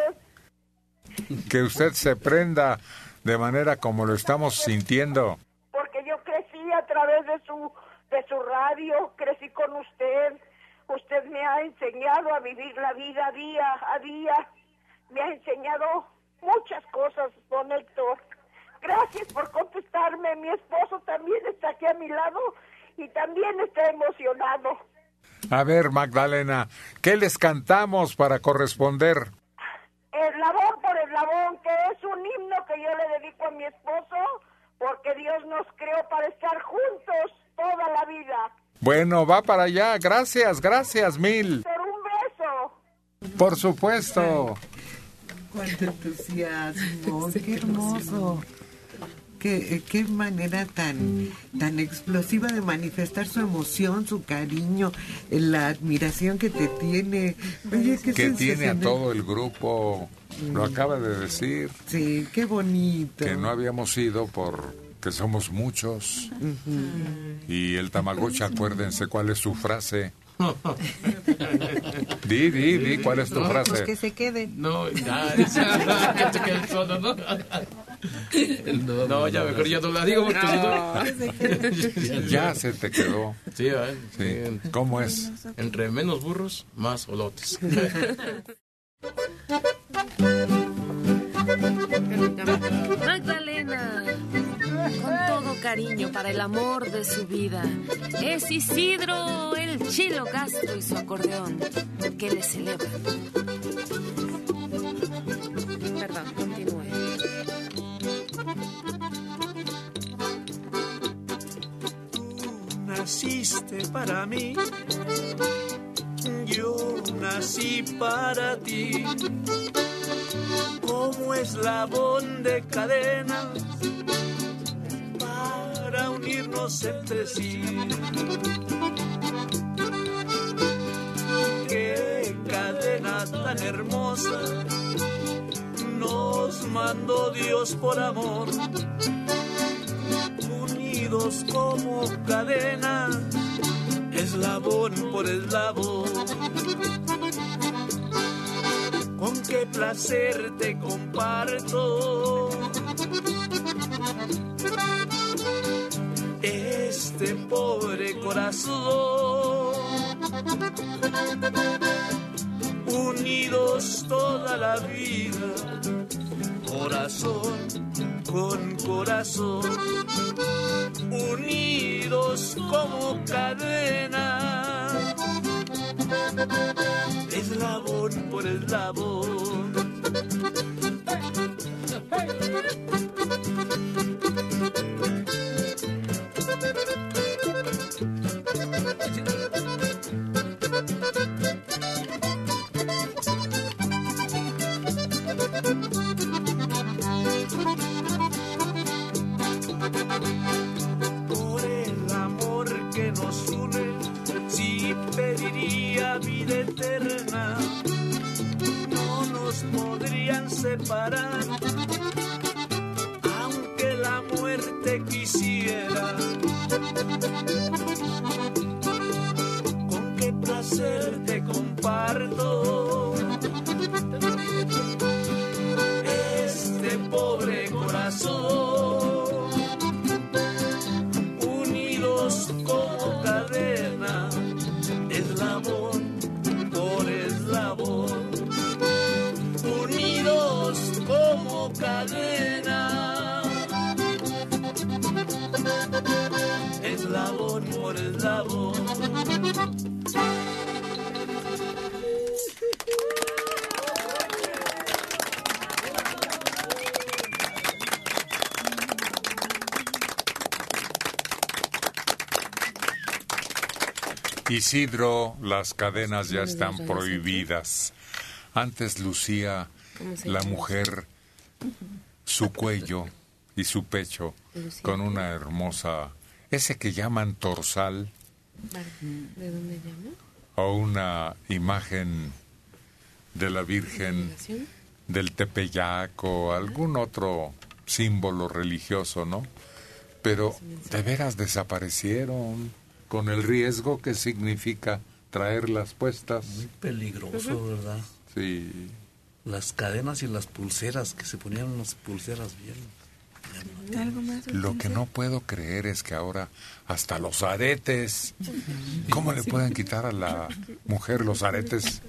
que usted se prenda de manera como lo estamos sintiendo. Porque yo crecí a través de su de su radio, crecí con usted. Usted me ha enseñado a vivir la vida día a día. Me ha enseñado muchas cosas, don Héctor. Gracias por contestarme. Mi esposo también está aquí a mi lado y también está emocionado. A ver, Magdalena, ¿qué les cantamos para corresponder? Eslabón por eslabón, que es un himno que yo le dedico a mi esposo, porque Dios nos creó para estar juntos toda la vida. Bueno, va para allá. Gracias, gracias mil. Por un beso. Por supuesto. Cuánto entusiasmo, qué hermoso. Qué, qué manera tan, tan explosiva de manifestar su emoción, su cariño, la admiración que te tiene. Oye, qué que tiene a todo el grupo, lo acaba de decir. Sí, qué bonito. Que no habíamos ido porque somos muchos. Uh-huh. Y el Tamagotchi, acuérdense cuál es su frase. Di, di, di, ¿cuál es tu no, frase? Pues que se quede. No, ya, que se quede solo, ¿no? No, no, ya mejor ya no la digo porque no. si no... Ya se te quedó. Sí, ¿eh? Sí. ¿Cómo es? Entre menos burros, más olotes. Magdalena, con todo cariño para el amor de su vida, es Isidro el Chilo Castro y su acordeón que le celebra. Perdón, continúe. Tú naciste para mí, yo nací para ti, como eslabón de cadenas para unirnos entre sí. Qué cadena tan hermosa nos mandó Dios por amor, unidos como cadena, eslabón por eslabón. Con qué placer te comparto este pobre corazón, unidos toda la vida, corazón con corazón, unidos como cadena, eslabón por eslabón. Por el amor que nos une, sí pediría vida eterna, no nos podrían separar, aunque la muerte quisiera. Con qué placer te comparto este pobre corazón, unidos como cadena, eslabón por eslabón, unidos como cadena, eslabón por eslabón. Isidro, las cadenas ya están prohibidas. Antes lucía la mujer su cuello y su pecho con una hermosa, ese que llaman torsal, ¿De dónde llaman? o una imagen de la Virgen del Tepeyac o algún otro símbolo religioso, ¿no? Pero de veras desaparecieron, con el riesgo que significa traerlas puestas. Muy peligroso, ¿verdad? Sí. Las cadenas y las pulseras, que se ponían unas pulseras bien. ¿Algo más? Lo que no puedo creer es que ahora hasta los aretes, ¿cómo le pueden quitar a la mujer los aretes?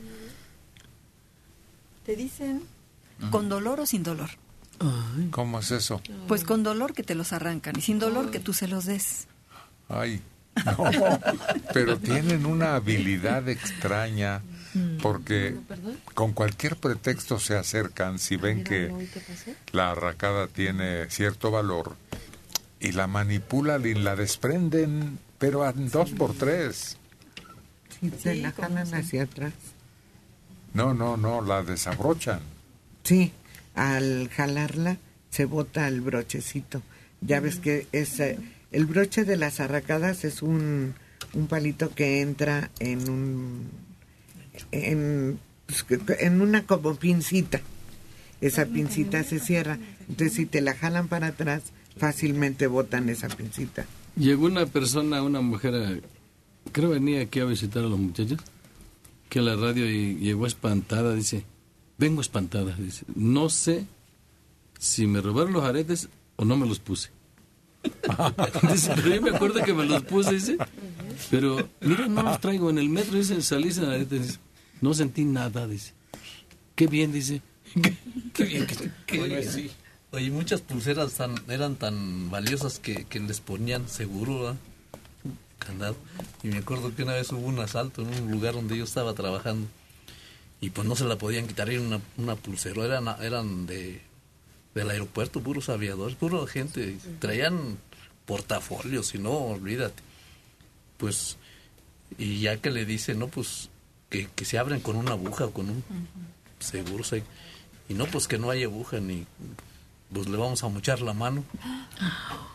Te dicen con dolor o sin dolor. ¿Cómo es eso? Pues con dolor que te los arrancan y sin dolor que tú se los des. Ay, no, pero tienen una habilidad extraña porque con cualquier pretexto se acercan si ven que la arracada tiene cierto valor y la manipulan y la desprenden, pero a dos por tres. Sí, se la jalan hacia atrás. No, no, no, la desabrochan. Sí, al jalarla se bota el brochecito. Ya ves que es eh, el broche de las arracadas es un, un palito que entra en un en, pues, en una como pincita. Esa pincita se cierra. Entonces si te la jalan para atrás, fácilmente botan esa pincita. Llegó una persona, una mujer, a, creo venía aquí a visitar a los muchachos, que a la radio y llegó espantada, dice, vengo espantada, dice, no sé si me robaron los aretes o no me los puse. Dice, pero yo me acuerdo que me los puse, dice, pero mira, no los traigo en el metro, dice, salí sin aretes, dice, no sentí nada, dice, qué bien, dice, qué, qué bien, qué, qué Oye, bien. sí. Oye, muchas pulseras tan, eran tan valiosas que, que les ponían seguro, ¿verdad? Candado. Y me acuerdo que una vez hubo un asalto en un lugar donde yo estaba trabajando y pues no se la podían quitar, era una, una pulsera, eran, eran de del aeropuerto, puros aviadores, pura gente, traían portafolios y no, olvídate. Pues, y ya que le dicen, no, pues, que, que se abren con una aguja o con un uh-huh. seguro, o sea, y no, pues que no hay aguja ni, pues le vamos a mochar la mano.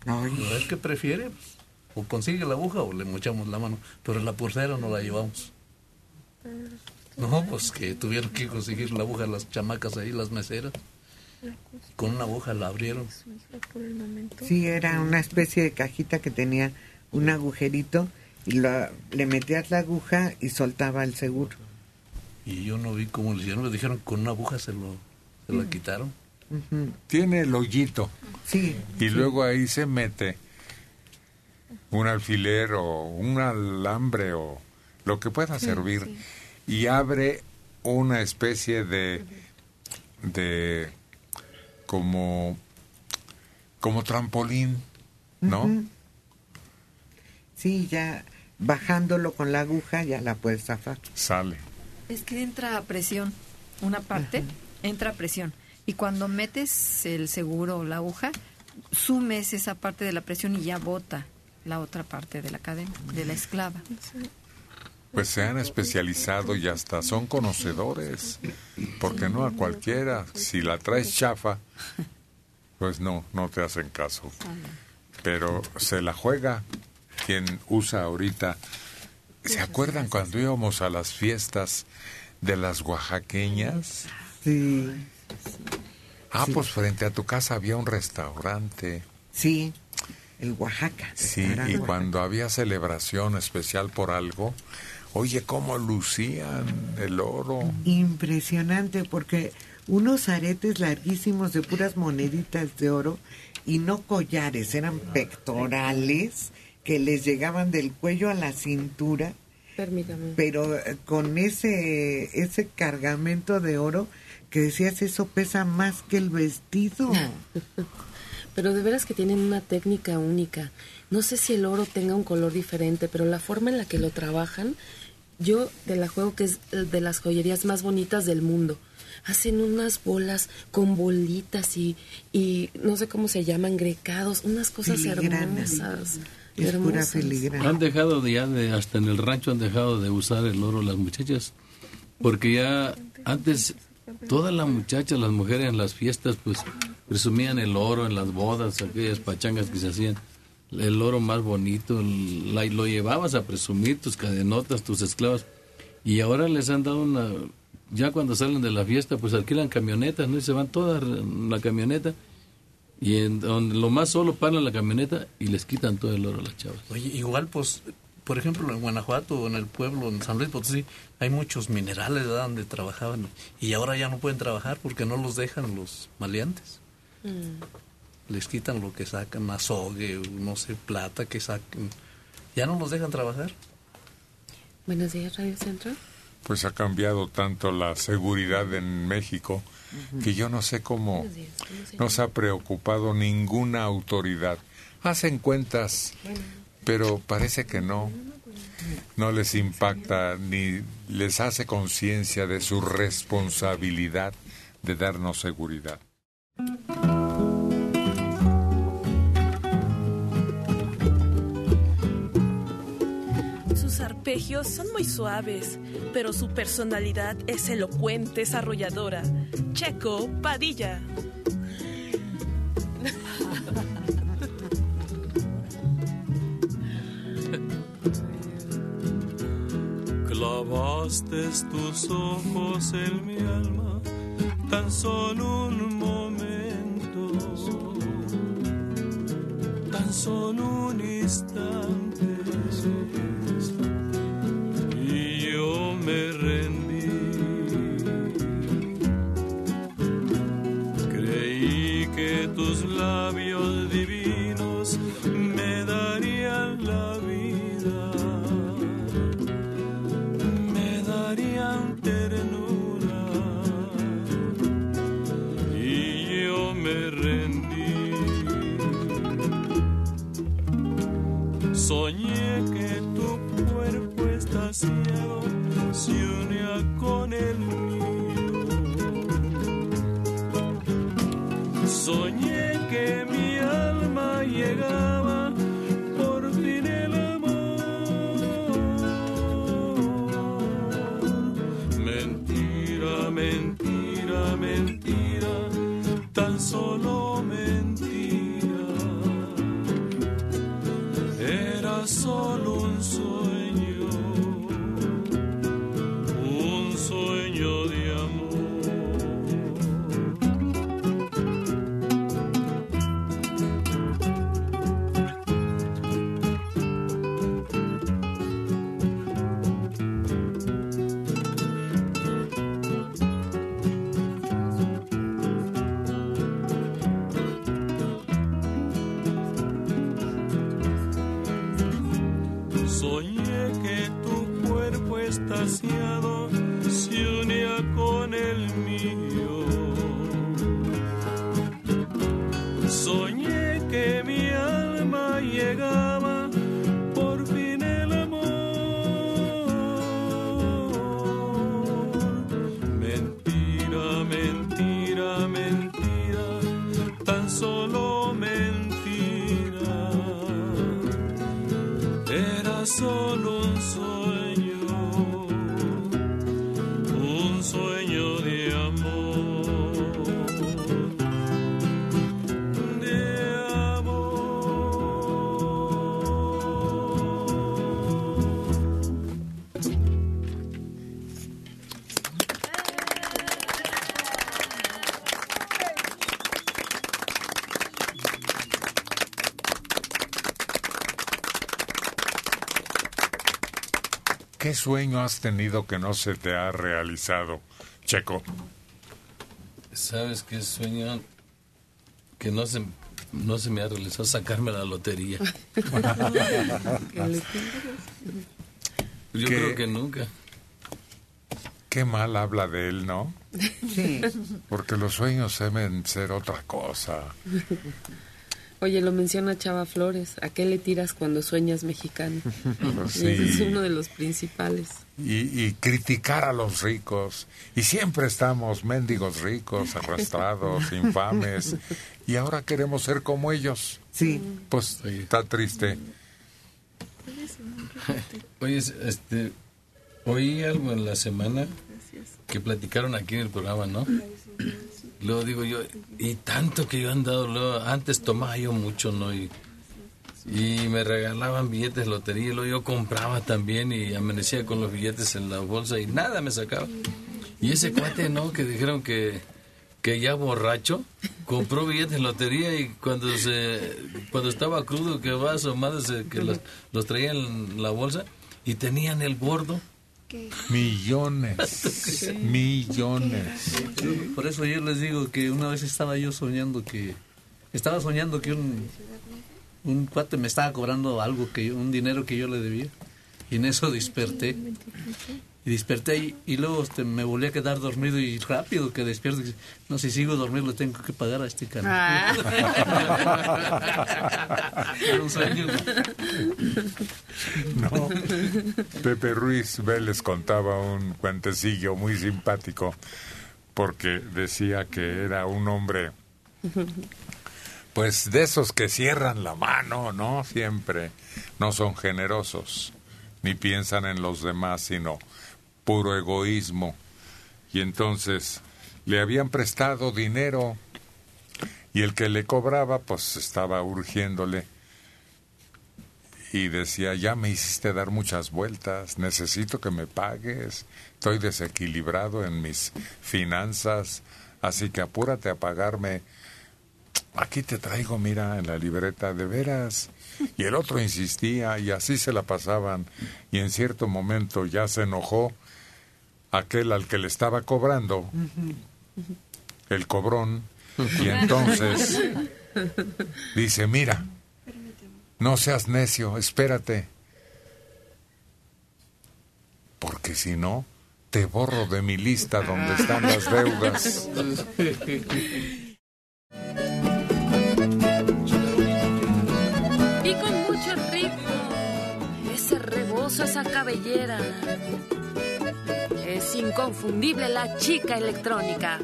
Ay. Es que prefiere, o consigue la aguja o le mochamos la mano, pero la pulsera no la llevamos. No, pues que tuvieron que conseguir la aguja las chamacas ahí, las meseras. Con una aguja la abrieron. Sí, era una especie de cajita que tenía un agujerito y lo, le metías la aguja y soltaba el seguro. Y yo no vi cómo le hicieron, me dijeron que con una aguja se lo se la quitaron. Uh-huh. Tiene el hoyito. Sí. Y sí. luego ahí se mete un alfiler o un alambre o lo que pueda sí, servir sí. y abre una especie de de como como trampolín, ¿no? Uh-huh. Sí, ya bajándolo con la aguja ya la puedes zafar. Sale. Es que entra a presión, una parte uh-huh. entra a presión y cuando metes el seguro o la aguja sumes esa parte de la presión y ya bota la otra parte de la cadena, de la esclava. Pues se han especializado y hasta son conocedores, porque no a cualquiera, si la traes chafa, pues no, no te hacen caso. Pero se la juega quien usa ahorita. ¿Se acuerdan cuando íbamos a las fiestas de las oaxaqueñas? Sí. Ah, sí. Pues frente a tu casa había un restaurante. Sí, el Oaxaca. Sí, y cuando había celebración especial por algo, oye, cómo lucían el oro. Impresionante, porque unos aretes larguísimos de puras moneditas de oro y no collares, eran pectorales que les llegaban del cuello a la cintura. Permítame. Pero con ese ese cargamento de oro que decías, eso pesa más que el vestido. Pero de veras que tienen una técnica única. No sé si el oro tenga un color diferente, pero la forma en la que lo trabajan, yo te la juego que es de las joyerías más bonitas del mundo. Hacen unas bolas con bolitas y, y no sé cómo se llaman, grecados, unas cosas filigranas. hermosas. Es hermosas. pura filigrana. Han dejado de ya, de, hasta en el rancho han dejado de usar el oro las muchachas, porque ya antes todas las muchachas, las mujeres en las fiestas, pues presumían el oro en las bodas, aquellas pachangas que se hacían, el oro más bonito, la, lo llevabas a presumir, tus cadenotas, tus esclavas, y ahora les han dado una, ya cuando salen de la fiesta, pues alquilan camionetas, ¿no? Y se van todas en la camioneta, y en donde lo más solo paran la camioneta y les quitan todo el oro a las chavas. Oye, igual pues, por ejemplo, en Guanajuato, en el pueblo, en San Luis Potosí, hay muchos minerales, ¿verdad?, donde trabajaban, y ahora ya no pueden trabajar porque no los dejan los maleantes. Mm. Les quitan lo que sacan, azogue, no sé, plata que saquen. Ya no los dejan trabajar. Buenos días, Radio Centro. Pues ha cambiado tanto la seguridad en México uh-huh. que yo no sé cómo no se ha preocupado ninguna autoridad. Hacen cuentas, bueno. pero parece que no. No les impacta ni les hace conciencia de su responsabilidad de darnos seguridad. Sus arpegios son muy suaves, pero su personalidad es elocuente, es arrolladora. Checo Padilla. Clavaste tus ojos en mi alma, tan solo un momento, tan solo un instante, y yo me rendí. Creí que tus labios divinos me darían la vida, me darían ternura, y yo me rendí. Soñé que tu cuerpo estaciado se unía con el mío. Soñé que mi alma llegaba por fin el amor. Mentira, mentira, mentira, tan solo mentira. solo un sueño, un sueño de amor. Soñé que tu cuerpo estaciado se unía con el mío. Soñé que mi alma llegaba por fin el amor. Mentira, mentira, mentira, tan solo mentira. Era solo un sueño, un sueño de amor, de amor. ¿Qué sueño has tenido que no se te ha realizado, Checo? ¿Sabes qué sueño que no se, no se me ha realizado? Sacarme la lotería. Yo ¿Qué? creo que nunca. Qué mal habla de él, ¿no? Sí. Porque los sueños deben ser otra cosa. Oye, lo menciona Chava Flores. ¿A qué le tiras cuando sueñas mexicano? Sí. Ese es uno de los principales. Y, y criticar a los ricos. Y siempre estamos mendigos ricos, arrastrados, infames. Y ahora queremos ser como ellos. Sí. Pues está triste. Oye, este, oí algo en la semana que platicaron aquí en el programa, ¿no? Luego digo yo, y tanto que yo he andado, luego, antes tomaba yo mucho, ¿no? Y, y me regalaban billetes de lotería, y luego yo compraba también y amanecía con los billetes en la bolsa y nada me sacaba. Y ese cuate, ¿no? Que dijeron que, que ya borracho, compró billetes de lotería y cuando se cuando estaba crudo, que va asomado, se, que los, los traía en la bolsa y tenían el gordo. Millones, millones. Sí, por eso yo les digo que una vez estaba yo soñando que estaba soñando que un un cuate me estaba cobrando algo, que un dinero que yo le debía, y en eso desperté y desperté y, y luego este, me volví a quedar dormido y rápido que despierto, no, si sigo dormido le tengo que pagar a este canal. Ah. Era un sueño. No, Pepe Ruiz Vélez contaba un cuentecillo muy simpático porque decía que era un hombre, pues de esos que cierran la mano, ¿no? Siempre no son generosos, ni piensan en los demás, sino puro egoísmo. Y entonces le habían prestado dinero y el que le cobraba pues estaba urgiéndole y decía, ya me hiciste dar muchas vueltas, necesito que me pagues, estoy desequilibrado en mis finanzas, así que apúrate a pagarme. Aquí te traigo, mira, en la libreta, de veras. Y el otro insistía y así se la pasaban y en cierto momento ya se enojó aquel al que le estaba cobrando, el cobrón, y entonces dice, mira, no seas necio, espérate, porque si no, te borro de mi lista donde están las deudas. Y con mucho ritmo, ese rebozo, esa cabellera. Es inconfundible la chica electrónica.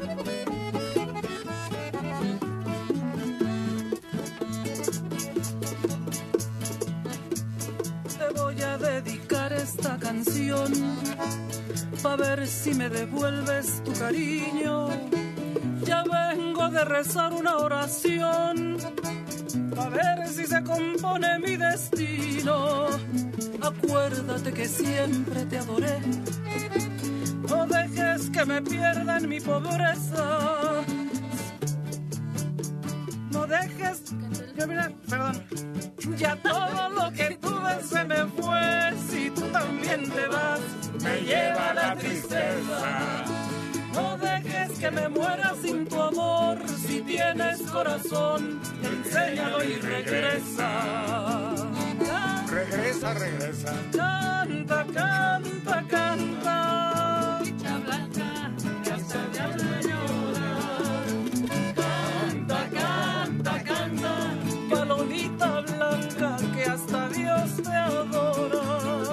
Te voy a dedicar esta canción pa' ver si me devuelves tu cariño. Ya vengo de rezar una oración a ver si se compone mi destino. Acuérdate que siempre te adoré, no dejes que me pierda en mi pobreza. No dejes que mira, perdón. Ya todo lo que tuve se me fue. Si tú también te vas, me lleva la tristeza. No dejes que me muera sin tu amor. Si tienes corazón, enséñalo y regresa. Regresa, regresa. Canta, canta, canta. Dicha blanca, que hasta el diablo llora. Canta, canta, canta. Palomita blanca, que hasta Dios te adora.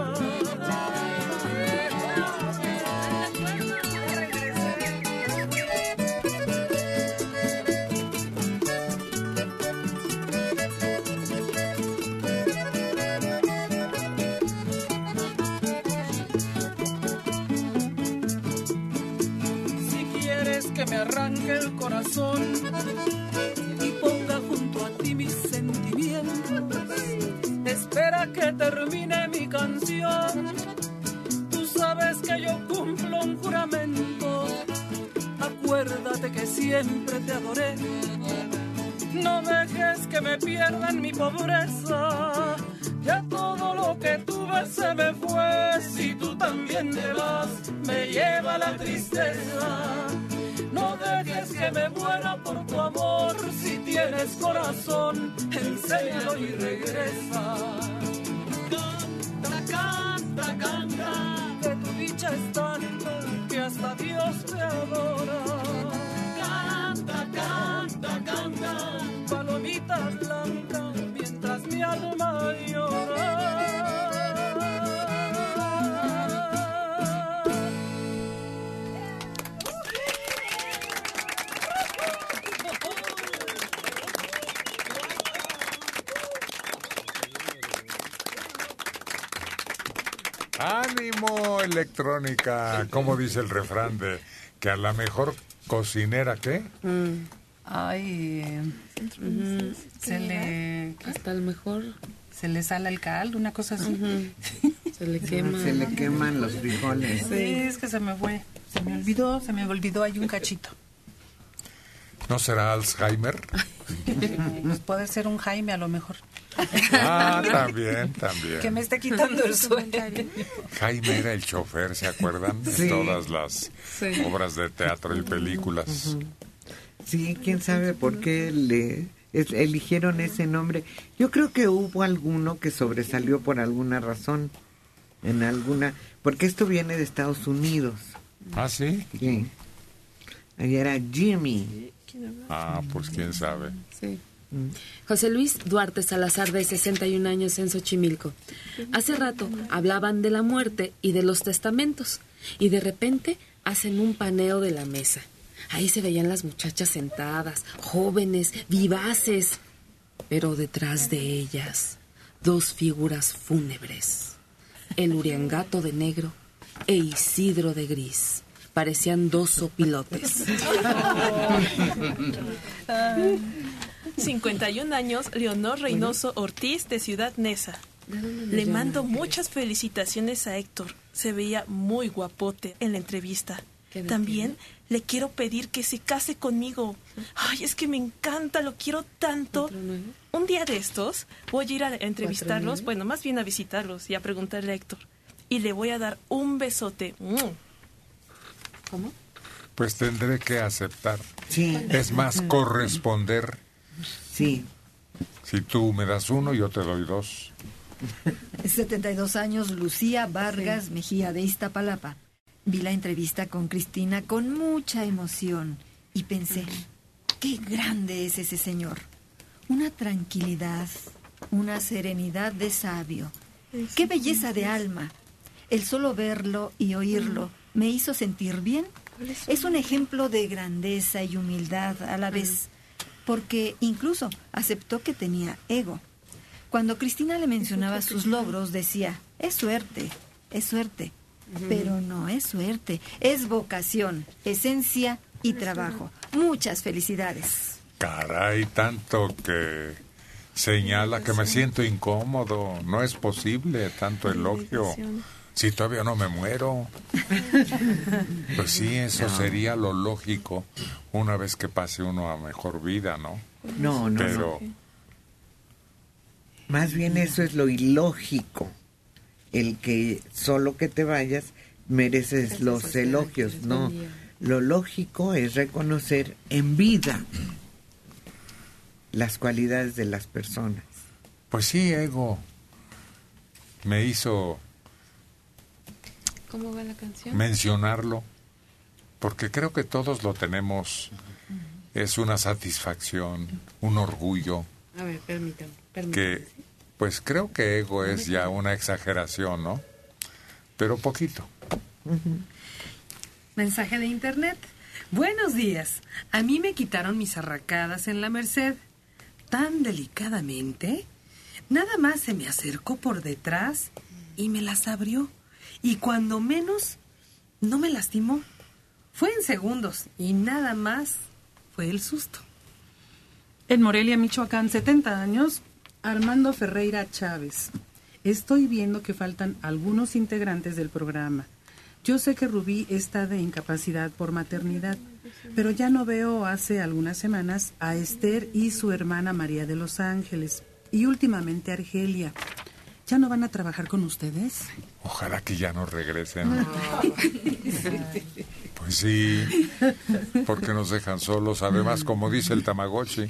Que me arranque el corazón y ponga junto a ti mis sentimientos. Espera que termine mi canción. Tú sabes que yo cumplo un juramento. Acuérdate que siempre te adoré. No dejes que me pierda en mi pobreza. Ya todo lo que tuve se me fue. Si tú también te vas, me lleva la tristeza. No dejes que me muera por tu amor. Si tienes corazón, enséñalo y regresa. Canta, canta, canta, que tu dicha es tanta que hasta Dios te adora. Canta, canta, canta, palomita blanca, mientras mi alma llora. ¡Ánimo, electrónica! Como dice el refrán de que a la mejor cocinera, ¿qué? Mm. Ay, eh, uh-huh. se le... Hasta el mejor... Se le sala el caldo, una cosa así. Uh-huh. Se le quema. Se le queman los frijoles. Sí, es que se me fue. Se me olvidó, se me olvidó, hay un cachito. ¿No será Alzheimer? Pues puede ser un Jaime a lo mejor. Ah, también, también. Que me esté quitando el sueño. Jaime era el chofer, ¿se acuerdan? Sí. De todas las Sí. obras de teatro y películas. Sí, quién sabe por qué le es, eligieron ese nombre. Yo creo que hubo alguno que sobresalió por alguna razón, en alguna, porque esto viene de Estados Unidos. ¿Ah, sí? Sí. Ahí era Jimmy. Ah, pues quién sabe. Sí. José Luis Duarte Salazar, de sesenta y un años, en Xochimilco. Hace rato hablaban de la muerte y de los testamentos, y de repente hacen un paneo de la mesa. Ahí se veían las muchachas sentadas, jóvenes, vivaces, pero detrás de ellas dos figuras fúnebres, el Uriangato de negro e Isidro de gris. Parecían dos sopilotes. cincuenta y un años, Leonor Reynoso Ortiz, de Ciudad Neza. Le mando muchas felicitaciones a Héctor. Se veía muy guapote en la entrevista. También le quiero pedir que se case conmigo. Ay, es que me encanta, lo quiero tanto. Un día de estos voy a ir a entrevistarlos, bueno, más bien a visitarlos y a preguntarle a Héctor. Y le voy a dar un besote. ¿Cómo? Pues tendré que aceptar. Sí. Es más, corresponder. Sí. Si tú me das uno, yo te doy dos. setenta y dos años, Lucía Vargas sí. Mejía, de Iztapalapa. Vi la entrevista con Cristina con mucha emoción y pensé, qué grande es ese señor. Una tranquilidad, una serenidad de sabio. Qué belleza de alma. El solo verlo y oírlo me hizo sentir bien. Es un ejemplo de grandeza y humildad a la vez, porque incluso aceptó que tenía ego. Cuando Cristina le mencionaba sus logros, decía, es suerte, es suerte. Pero no es suerte, es vocación, esencia y trabajo. Muchas felicidades. Caray, tanto que Señala que me siento incómodo. No es posible tanto elogio. Si todavía no me muero. Pues sí, eso no. sería lo lógico una vez que pase uno a mejor vida, ¿no? No, no, Pero... no. Más bien eso es lo ilógico. El que solo que te vayas mereces los elogios. No, lo lógico es reconocer en vida las cualidades de las personas. Pues sí, Ego. Me hizo... ¿Cómo va la canción? Mencionarlo, porque creo que todos lo tenemos. Es una satisfacción, un orgullo. A ver, permítame. permítame. Que, pues creo que ego es ya una exageración, ¿no? Pero poquito. Mensaje de internet. Buenos días. A mí me quitaron mis arracadas en la Merced. Tan delicadamente. Nada más se me acercó por detrás y me las abrió. Y cuando menos, no me lastimó. Fue en segundos y nada más fue el susto. En Morelia, Michoacán, setenta años, Armando Ferreira Chávez. Estoy viendo que faltan algunos integrantes del programa. Yo sé que Rubí está de incapacidad por maternidad, pero ya no veo hace algunas semanas a Esther y su hermana María de los Ángeles, y últimamente a Argelia. ¿Ya no van a trabajar con ustedes? Ojalá que ya no regresen. Pues sí, porque nos dejan solos. Además, como dice el Tamagotchi.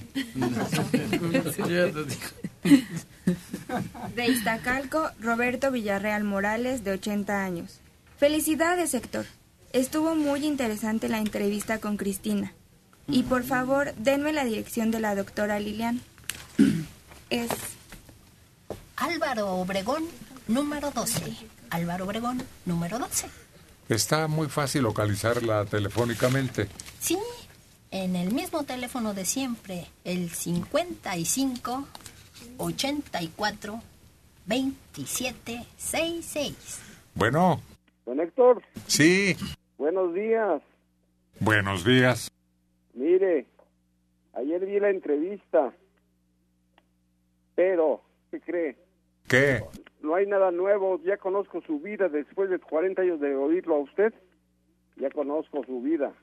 De Iztacalco, Roberto Villarreal Morales, de ochenta años. Felicidades, Héctor. Estuvo muy interesante la entrevista con Cristina. Y por favor, denme la dirección de la doctora Lilian. Es... Álvaro Obregón, número doce. Álvaro Obregón, número doce. Está muy fácil localizarla telefónicamente. Sí, en el mismo teléfono de siempre, el cincuenta y cinco, ochenta y cuatro, veintisiete, sesenta y seis. Bueno. Don Héctor. Sí. Buenos días. Buenos días. Mire, ayer vi la entrevista, pero, ¿qué cree? ¿Qué? No hay nada nuevo, ya conozco su vida después de cuarenta años de oírlo a usted, ya conozco su vida.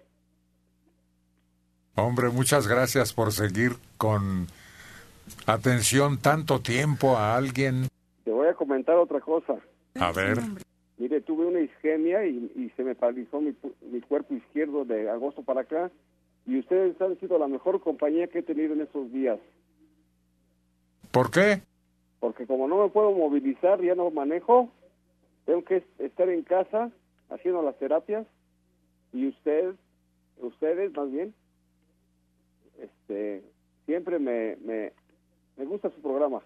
Hombre, muchas gracias por seguir con atención tanto tiempo a alguien. Te voy a comentar otra cosa. A ver. Mire, tuve una isquemia y, y se me paralizó mi, mi cuerpo izquierdo de agosto para acá, y ustedes han sido la mejor compañía que he tenido en estos días. ¿Por qué? Porque como no me puedo movilizar, ya no manejo, tengo que estar en casa haciendo las terapias, y usted, ustedes más bien, este, siempre me, me, me gusta su programa.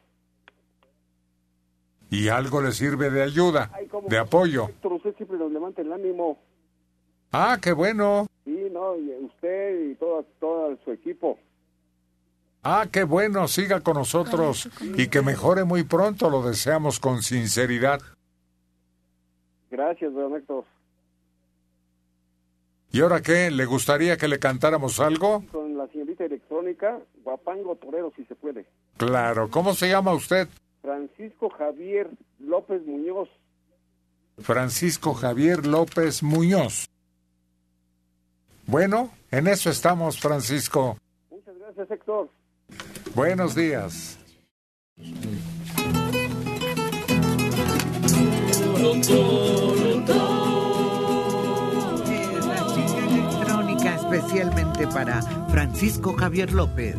¿Y algo le sirve de ayuda, Ay, de apoyo? Héctor, usted siempre nos levanta el ánimo. Ah, qué bueno. Sí, no, y usted y todo, todo su equipo. Ah, qué bueno, siga con nosotros y que mejore muy pronto, lo deseamos con sinceridad. Gracias, don Héctor. ¿Y ahora qué? ¿Le gustaría que le cantáramos algo? Con la señorita electrónica, Guapango Torero, si se puede. Claro, ¿cómo se llama usted? Francisco Javier López Muñoz. Francisco Javier López Muñoz. Bueno, en eso estamos, Francisco. Muchas gracias, Héctor. Buenos días. La chica electrónica especialmente para Francisco Javier López.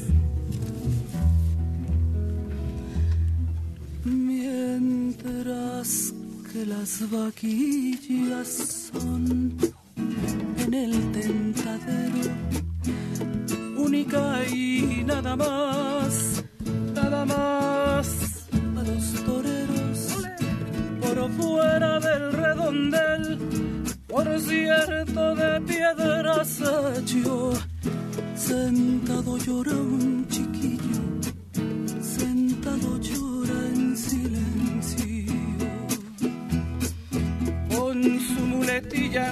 Mientras que las vaquillas son en el tentadero, única y nada más, nada más a los toreros, por fuera del redondel, por cierto de piedras hecho, sentado llora un chiquillo, sentado llora en silencio, con su muletilla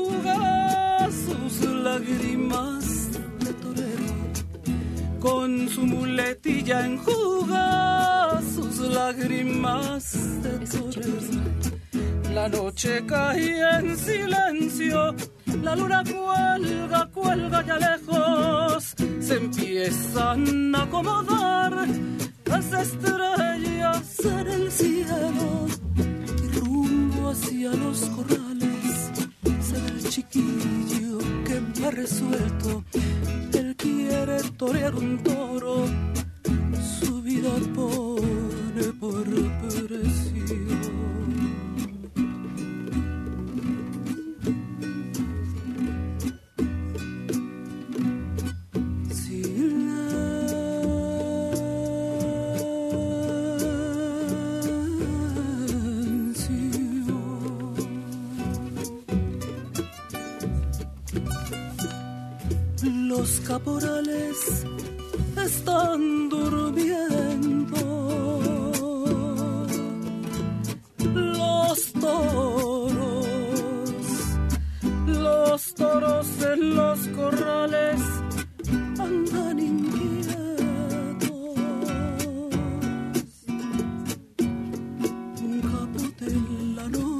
enjuga sus lágrimas de torero, con su muletilla enjuga sus lágrimas de torero. La noche caía en silencio, la luna cuelga, cuelga ya lejos, se empiezan a acomodar las estrellas en el cielo y rumbo hacia los corrales se ve el chiquillo que me ha resuelto. Él quiere torear un toro, su vida pone por precio. Los caporales están durmiendo, los toros, los toros en los corrales andan inquietos. Un capote en la noche.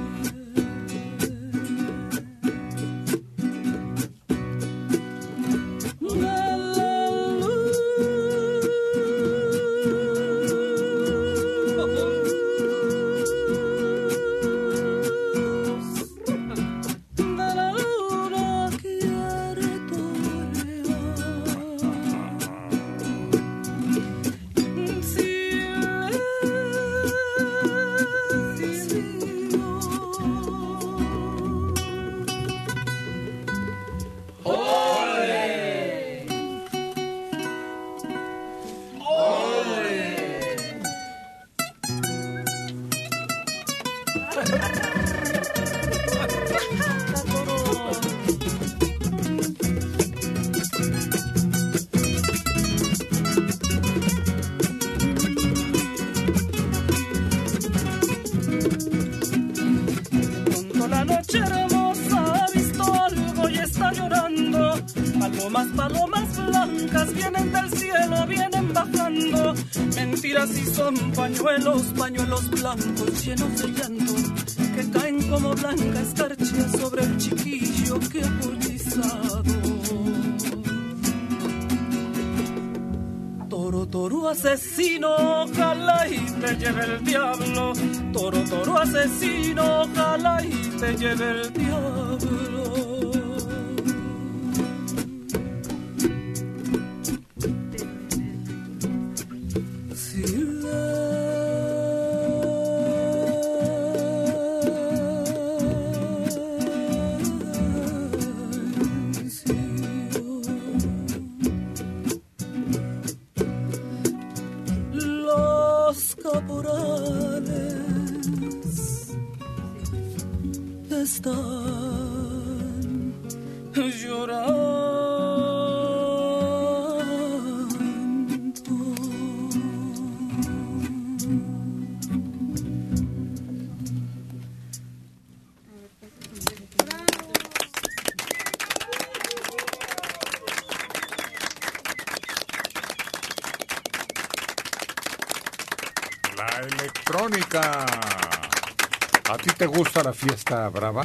Palomas, palomas blancas vienen del cielo, vienen bajando. Mentiras y son pañuelos, pañuelos blancos llenos de llanto, que caen como blanca escarcha sobre el chiquillo que ha pulizado. Toro, toro asesino, ojalá y te lleve el diablo. Toro, toro asesino, ojalá y te lleve el diablo. Electrónica. ¿A ti te gusta la fiesta brava?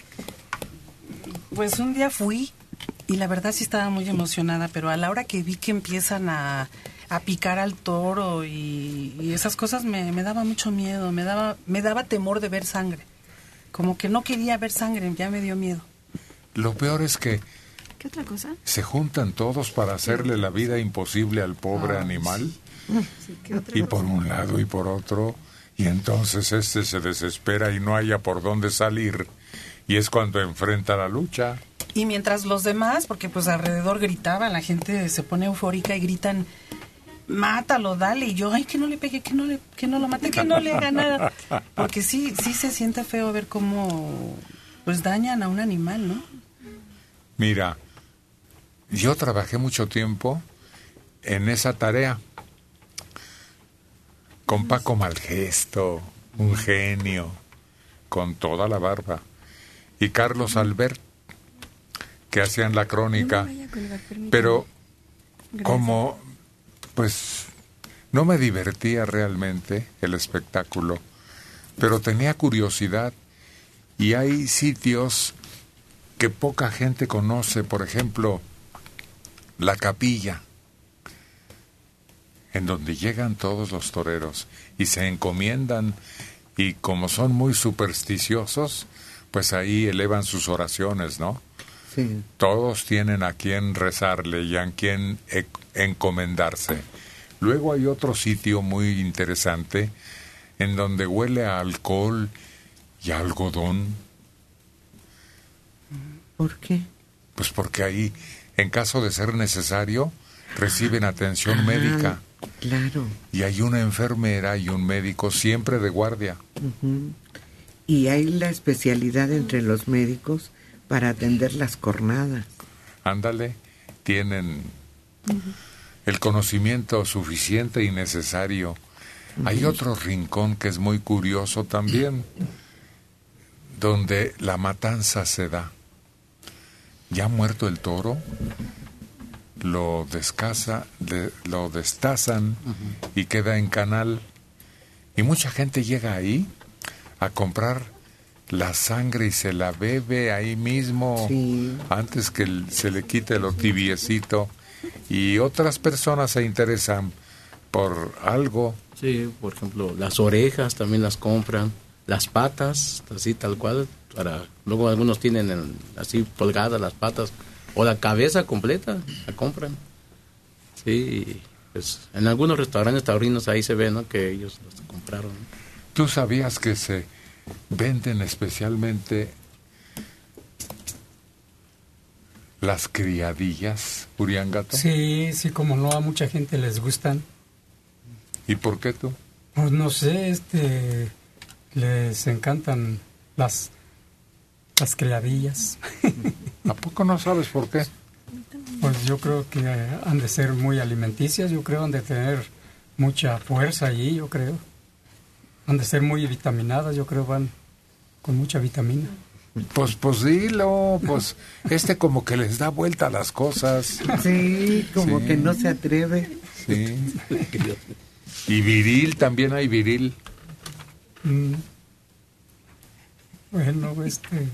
Pues un día fui y la verdad sí estaba muy emocionada, pero a la hora que vi que empiezan a, a picar al toro y, y esas cosas me, me daba mucho miedo, me daba, me daba temor de ver sangre. Como que no quería ver sangre, ya me dio miedo. Lo peor es que ¿qué otra cosa? se juntan todos para hacerle la vida imposible al pobre ah, animal. Sí, ¿qué otra y cosa? por un lado y por otro, y entonces este se desespera y no haya por dónde salir, y es cuando enfrenta la lucha. Y mientras los demás, porque pues alrededor gritaban, la gente se pone eufórica y gritan, mátalo, dale, y yo, ay, que no le pegue, que no le, que no lo mate, que no le haga nada, porque sí, sí se siente feo ver cómo pues dañan a un animal, ¿no? Mira, yo trabajé mucho tiempo en esa tarea con Paco Malgesto, un genio, con toda la barba, y Carlos Albert, que hacían la crónica, pero como pues no me divertía realmente el espectáculo, pero tenía curiosidad, y hay sitios que poca gente conoce, por ejemplo, la capilla, en donde llegan todos los toreros y se encomiendan, y como son muy supersticiosos, pues ahí elevan sus oraciones, ¿no? Sí. Todos tienen a quien rezarle y a quien e- encomendarse. Luego hay otro sitio muy interesante en donde huele a alcohol y a algodón. ¿Por qué? Pues porque ahí, en caso de ser necesario, reciben atención Ah, médica. Claro. Y hay una enfermera y un médico siempre de guardia. Ujú. Y hay la especialidad entre los médicos para atender las cornadas. Ándale, tienen el conocimiento suficiente y necesario. Hay otro rincón que es muy curioso también, donde la matanza se da. Ya muerto el toro, lo descasa, de, lo destazan y queda en canal. Y mucha gente llega ahí a comprar la sangre y se la bebe ahí mismo, sí, antes que el, se le quite lo tibiecito. Y otras personas se interesan por algo. Sí, por ejemplo, las orejas también las compran, las patas, así tal cual, para luego algunos tienen el, así colgadas las patas, o la cabeza completa, la compran. Sí, pues en algunos restaurantes taurinos ahí se ve, ¿no?, que ellos los compraron. ¿Tú sabías que se venden especialmente las criadillas, Uriangato? Sí, sí, como no, a mucha gente les gustan. ¿Y por qué tú? Pues no sé, este, les encantan las, las criadillas. ¿A poco no sabes por qué? Pues yo creo que han de ser muy alimenticias, yo creo, han de tener mucha fuerza allí, yo creo. Han de ser muy vitaminadas, yo creo, van con mucha vitamina. Pues, pues dilo, pues este como que les da vuelta a las cosas. Sí, como Sí. que no se atreve. Sí. Y viril, también hay viril. Mm. Bueno, este...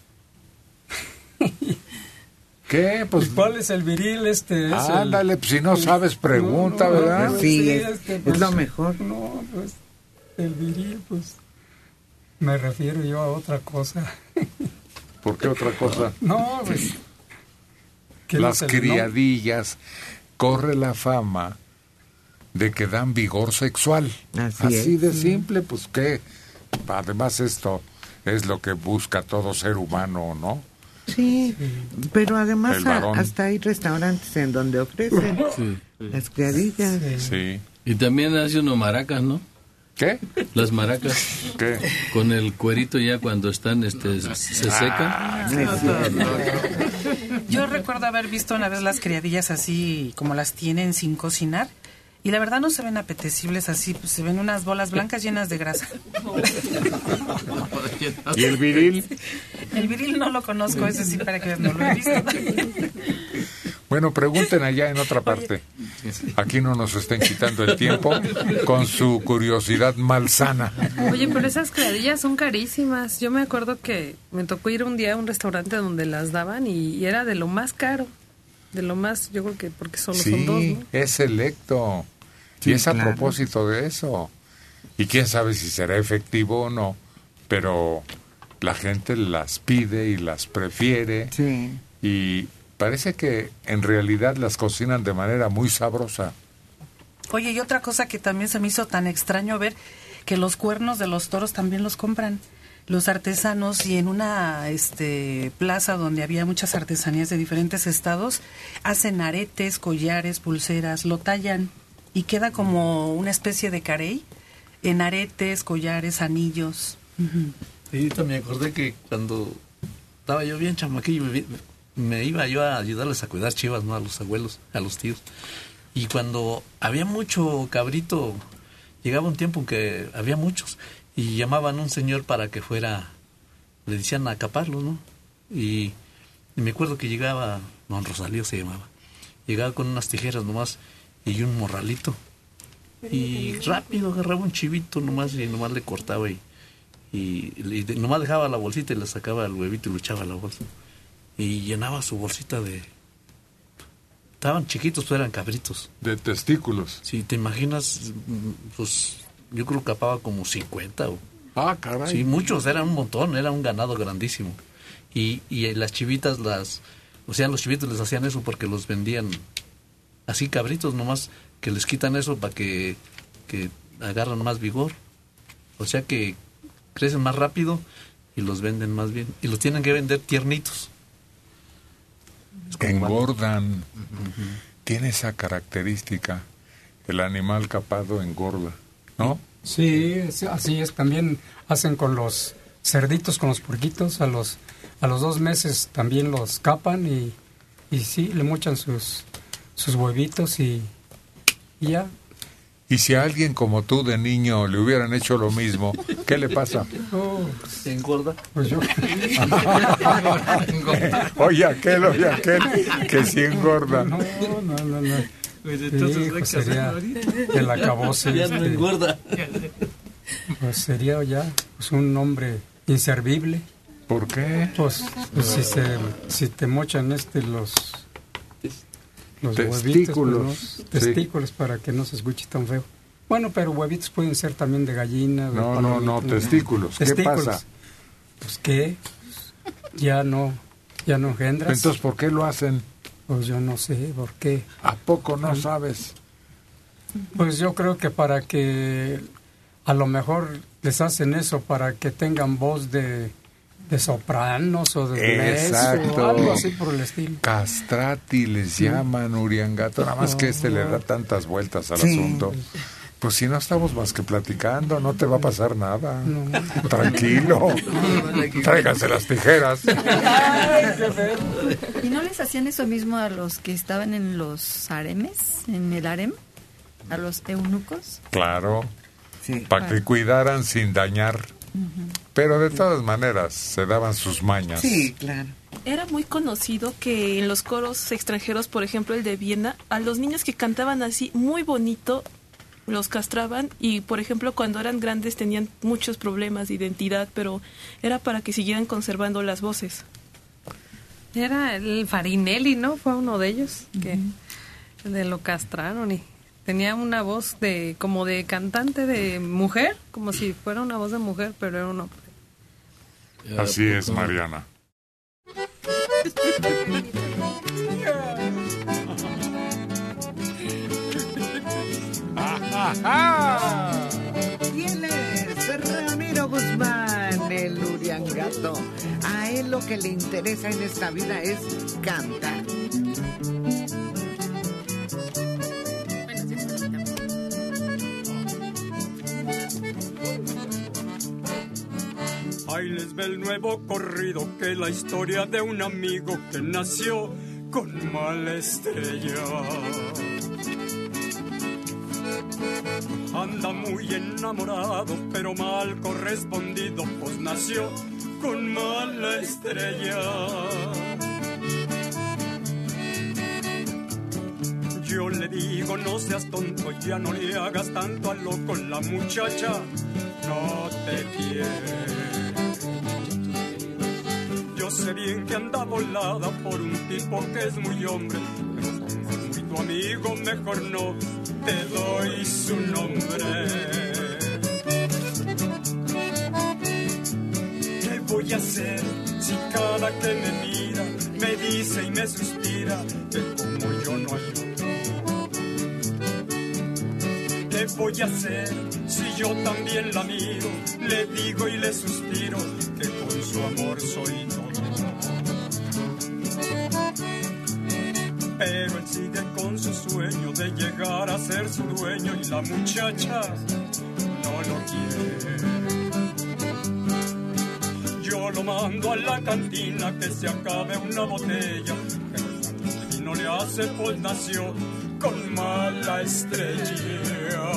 ¿Qué? Pues, ¿cuál es el viril? Este es ándale, el... pues si no sabes, pregunta, No, no, ¿verdad? no, Sí, sí, es, este, es pues, lo mejor. No, pues el viril, pues me refiero yo a otra cosa. ¿Por qué otra cosa? No, pues... ¿qué Las no se le- criadillas, corre la fama de que dan vigor sexual. Así es. de simple, pues que además esto es lo que busca todo ser humano, ¿no? Sí, pero además El a- varón. hasta hay restaurantes en donde ofrecen Sí. las criadillas. Sí. Y también hace uno maracas, ¿no? ¿Qué? Las maracas. ¿Qué? Con el cuerito ya cuando están, este, se secan. Yo recuerdo haber visto una vez las criadillas así como las tienen sin cocinar. Y la verdad no se ven apetecibles así, pues se ven unas bolas blancas llenas de grasa. ¿Y el viril? El viril no lo conozco, ese sí, para que veas, no lo he visto. Bueno, pregunten allá en otra parte. Aquí no nos estén quitando el tiempo con su curiosidad malsana. Oye, pero esas criadillas son carísimas. Yo me acuerdo que me tocó ir un día a un restaurante donde las daban y, y era de lo más caro. De lo más, yo creo que porque solo son dos, Sí, ¿no? es selecto. Sí, y es a claro. propósito de eso. Y quién sabe si será efectivo o no, pero la gente las pide y las prefiere. Sí. Y parece que en realidad las cocinan de manera muy sabrosa. Oye, y otra cosa que también se me hizo tan extraño ver, que los cuernos de los toros también los compran los artesanos, y en una este plaza donde había muchas artesanías de diferentes estados, hacen aretes, collares, pulseras, lo tallan y queda como una especie de carey en aretes, collares, anillos. Uh-huh. Y ahorita me acordé que cuando estaba yo bien chamaquillo, me, me iba yo a ayudarles a cuidar chivas, ¿no?, a los abuelos, a los tíos. Y cuando había mucho cabrito, llegaba un tiempo en que había muchos, y llamaban a un señor para que fuera, le decían a caparlos, ¿no? Y, y me acuerdo que llegaba, don Rosalío se llamaba, llegaba con unas tijeras nomás, y un morralito. Y rápido agarraba un chivito nomás y nomás le cortaba y, y, y de, nomás dejaba la bolsita y le sacaba el huevito y lo echaba a la bolsa. Y llenaba su bolsita de... Estaban chiquitos, pero eran cabritos. De testículos. Si te imaginas, pues yo creo que capaba como cincuenta. O, ah, caray. Sí, muchos, era un montón, era un ganado grandísimo. Y, y las chivitas, las... O sea, los chivitos les hacían eso porque los vendían así cabritos nomás, que les quitan eso para que, que agarran más vigor. O sea que crecen más rápido y los venden más bien. Y los tienen que vender tiernitos. Engordan. Uh-huh. Tiene esa característica. El animal capado engorda, ¿no? Sí, así es. También hacen con los cerditos, con los puerquitos. A los a los dos meses también los capan y, y sí, le mochan sus, sus huevitos y, y ya. Y si a alguien como tú de niño le hubieran hecho lo mismo, ¿qué le pasa? Oh, ¿se engorda? Pues yo... oye, aquel, oye, aquel, que sí engorda. No, no, no, no. Pues entonces sí, pues sería el acabose. Ya este, no engorda. Pues sería ya pues un hombre inservible. ¿Por qué? Pues, pues si, se, si te mochan este los... los testículos, huevitos, pues, ¿no? testículos sí. Para que no se escuche tan feo. Bueno, pero huevitos pueden ser también de gallina. De no, no, no, testículos. ¿Qué testículos. Pasa? Pues que ya no, ya no engendras. Entonces, ¿por qué lo hacen? Pues yo no sé, ¿por qué? ¿A poco no sabes? Pues yo creo que para que a lo mejor les hacen eso para que tengan voz de de sopranos o de exacto, o algo así por el estilo. Castrati les sí. llaman, Uriangato, nada más que este le da tantas vueltas al sí. asunto. Pues si no estamos más que platicando, no te va a pasar nada. No. Tranquilo. Tráiganse las tijeras. ¿Y no les hacían eso mismo a los que estaban en los haremes, en el harem? ¿A los eunucos? Claro. Sí. Para que cuidaran sin dañar. Uh-huh. Pero de todas maneras se daban sus mañas. Sí, claro. Era muy conocido que en los coros extranjeros, por ejemplo el de Viena, a los niños que cantaban así muy bonito los castraban y, por ejemplo, cuando eran grandes tenían muchos problemas de identidad, pero era para que siguieran conservando las voces. Era el Farinelli, ¿no? Fue uno de ellos que uh-huh. de lo castraron y tenía una voz de como de cantante de mujer, como si fuera una voz de mujer, pero era un hombre. Así es, Mariana. ¿Quién es? Ramiro Guzmán, el Uriangato. A él lo que le interesa en esta vida es cantar. Ahí les ve el nuevo corrido, que es la historia de un amigo que nació con mala estrella. Anda muy enamorado, pero mal correspondido, pues nació con mala estrella. Yo le digo, no seas tonto, ya no le hagas tanto a loco, la muchacha no te quiere. Yo sé bien que anda volada por un tipo que es muy hombre, pero como es muy tu amigo, mejor no te doy su nombre. ¿Qué voy a hacer si cada que me mira me dice y me suspira que como yo no hay otro? ¿Qué voy a hacer si yo también la miro, le digo y le suspiro que con su amor soy todo? Pero él sigue con su sueño de llegar a ser su dueño y la muchacha no lo quiere. Yo lo mando a la cantina que se acabe una botella, pero si no le hace pues nació con mala estrella.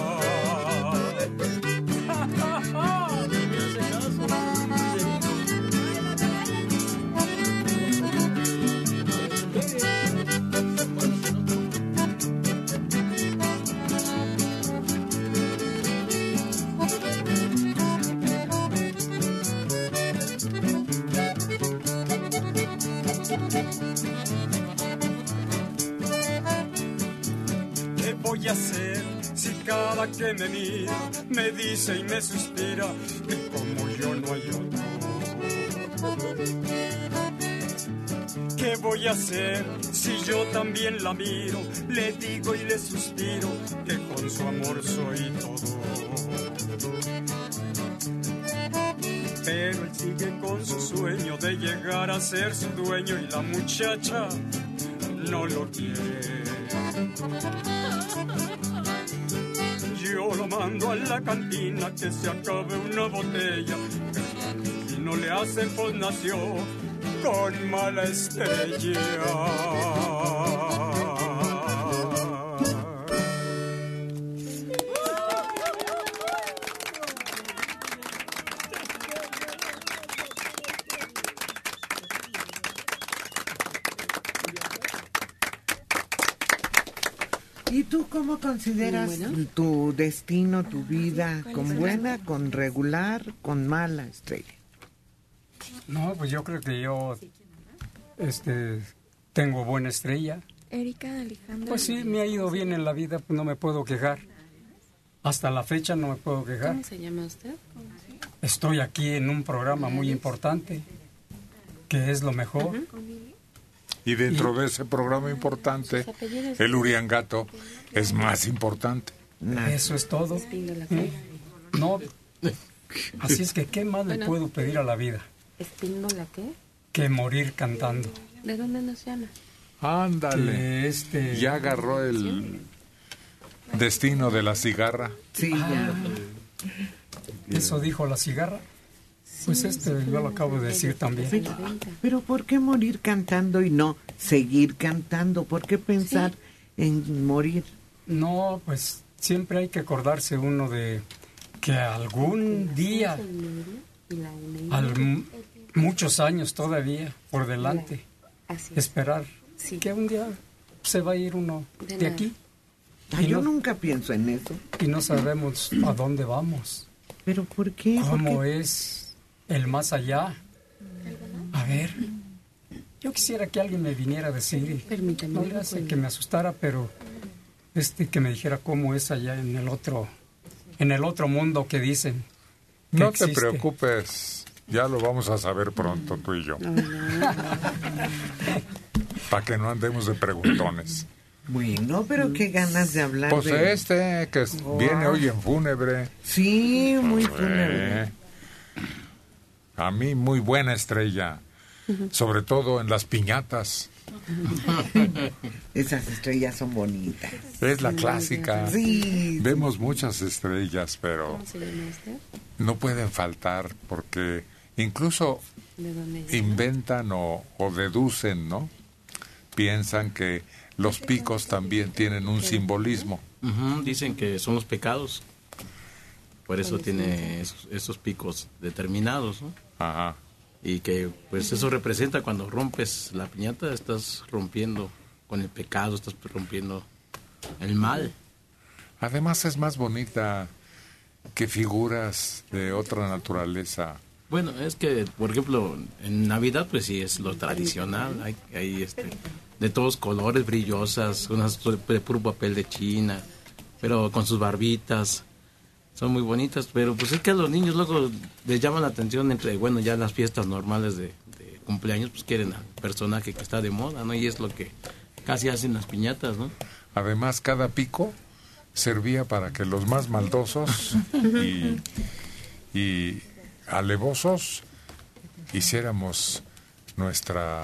a hacer si cada que me mira me dice y me suspira que como yo no hay otro? ¿Qué voy a hacer si yo también la miro? Le digo y le suspiro que con su amor soy todo. Pero él sigue con su sueño de llegar a ser su dueño y la muchacha no lo quiere. Yo lo mando a la cantina que se acabe una botella y no le hacen pues nació con mala estrella. ¿Y tú cómo consideras bueno. tu destino, tu vida? ¿Con buena, con regular, con mala estrella? No, pues yo creo que yo este, tengo buena estrella. Erika Alejandra. Pues sí, me ha ido bien en la vida, pues no me puedo quejar. Hasta la fecha no me puedo quejar. ¿Cómo se llama usted? Estoy aquí en un programa muy importante, que es lo mejor. Uh-huh. Y dentro de ese programa importante, el Uriangato es más importante. Eso es todo. ¿Eh? No, así es que, ¿qué más bueno, le puedo pedir a la vida? ¿Espíndola qué? Que morir cantando. ¿De dónde nos llama? Ándale. Que este... Ya agarró el destino de la cigarra. Sí, ah, ya. Eso dijo la cigarra. Pues este yo lo acabo de decir también. Pero, pero ¿por qué morir cantando y no seguir cantando? ¿Por qué pensar sí. en morir? No, pues siempre hay que acordarse uno de que algún día, al, muchos años todavía por delante, esperar sí. que un día se va a ir uno de, de aquí. Ah, yo no, nunca pienso en eso. Y no sabemos a dónde vamos. ¿Pero por qué? ¿Cómo ¿Por qué? es el más allá? A ver, yo quisiera que alguien me viniera a decir, permítame, no le hace que me asustara, pero este que me dijera cómo es allá en el otro, en el otro mundo que dicen. Que no existe. te preocupes, ya lo vamos a saber pronto tú y yo. No, no, no. Para que no andemos de preguntones. Bueno, pero qué ganas de hablar. Pues de... este que oh. viene hoy en fúnebre. Sí, muy pues, fúnebre. Eh. A mí muy buena estrella, sobre todo en las piñatas. Esas estrellas son bonitas. Es la clásica. Sí. Vemos muchas estrellas, pero no pueden faltar porque incluso inventan o, o deducen, ¿no? Piensan que los picos también tienen un simbolismo. Uh-huh. Dicen que son los pecados. Por eso tiene esos, esos picos determinados, ¿no? Ajá. Y que pues eso representa cuando rompes la piñata, estás rompiendo con el pecado, estás rompiendo el mal. Además es más bonita que figuras de otra naturaleza. Bueno, es que, por ejemplo, en Navidad pues sí es lo tradicional, hay, hay este, de todos colores, brillosas, unas de puro papel de China, pero con sus barbitas. Son muy bonitas, pero pues es que a los niños luego les llama la atención entre, bueno, ya las fiestas normales de, de cumpleaños, pues quieren al personaje que está de moda, ¿no? Y es lo que casi hacen las piñatas, ¿no? Además, cada pico servía para que los más maldosos y, y alevosos hiciéramos nuestra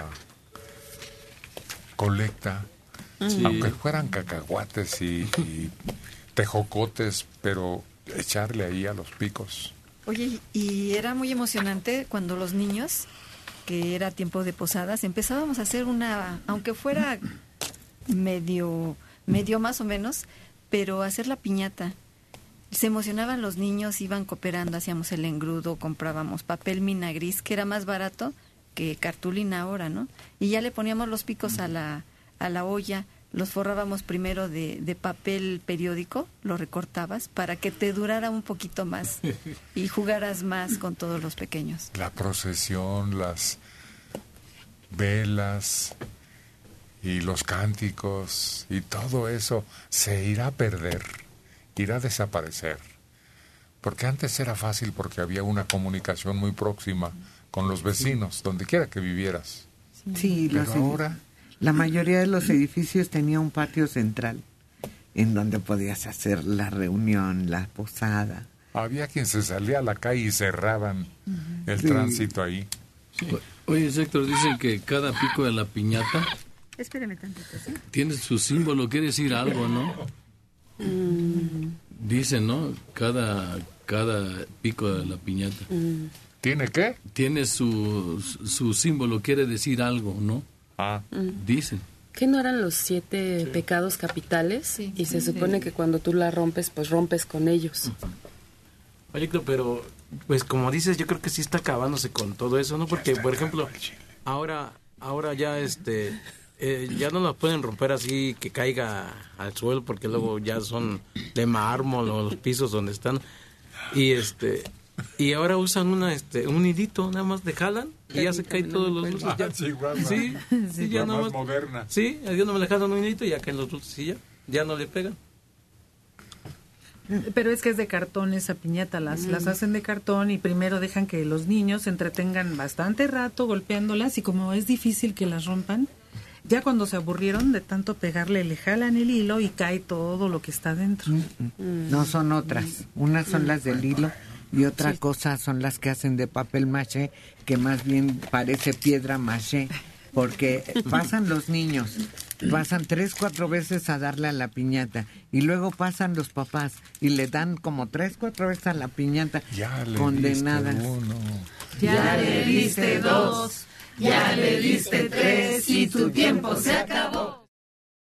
colecta, sí. aunque fueran cacahuates y, y tejocotes, pero echarle ahí a los picos. Oye, y era muy emocionante cuando los niños, que era tiempo de posadas, empezábamos a hacer una, aunque fuera medio, medio más o menos, pero hacer la piñata. Se emocionaban los niños, iban cooperando, hacíamos el engrudo, comprábamos papel mina gris, que era más barato que cartulina ahora, ¿no? Y ya le poníamos los picos a la, a la olla. Los forrábamos primero de, de papel periódico, lo recortabas para que te durara un poquito más y jugaras más con todos los pequeños. La procesión, las velas y los cánticos y todo eso se irá a perder, irá a desaparecer. Porque antes era fácil porque había una comunicación muy próxima con los vecinos, donde quiera que vivieras. Sí, pero los ahora... La mayoría de los edificios tenía un patio central en donde podías hacer la reunión, la posada. Había quien se salía a la calle y cerraban uh-huh. el sí. tránsito ahí. Sí. Oye, Héctor, dicen que cada pico de la piñata... Espérame tantito, ¿sí? Tiene su símbolo, quiere decir algo, ¿no? Mm. Dicen, ¿no? Cada, cada pico de la piñata. Mm. ¿Tiene qué? Tiene su, su símbolo, quiere decir algo, ¿no? Ah. Mm. Dicen. ¿Qué no eran los siete sí. pecados capitales? Sí, y se sí, supone sí. que cuando tú la rompes, pues rompes con ellos. Oye, pero, pues como dices, yo creo que sí está acabándose con todo eso, ¿no? Porque, por ejemplo, ahora, ahora ya, este... Eh, ya no las pueden romper así que caiga al suelo porque luego ya son de mármol o los pisos donde están y este y ahora usan una este un nidito, nada más de jalan y ya se caen todos los dulces. Ah, sí, guapa. sí, sí, ya nada más moderna. Sí, ya no me le jalan un nidito y ya caen los dulces y ya, ya no le pegan. Pero es que es de cartón esa piñata, las, mm. las hacen de cartón y primero dejan que los niños se entretengan bastante rato golpeándolas y como es difícil que las rompan, ya cuando se aburrieron de tanto pegarle, le jalan el hilo y cae todo lo que está dentro. Mm. No son otras. Unas son las del hilo y otra sí. cosa son las que hacen de papel maché, que más bien parece piedra maché, porque pasan los niños, pasan tres, cuatro veces a darle a la piñata y luego pasan los papás y le dan como tres, cuatro veces a la piñata. Ya le condenadas. diste uno. Ya le diste dos. Ya le diste tres y tu tiempo se acabó.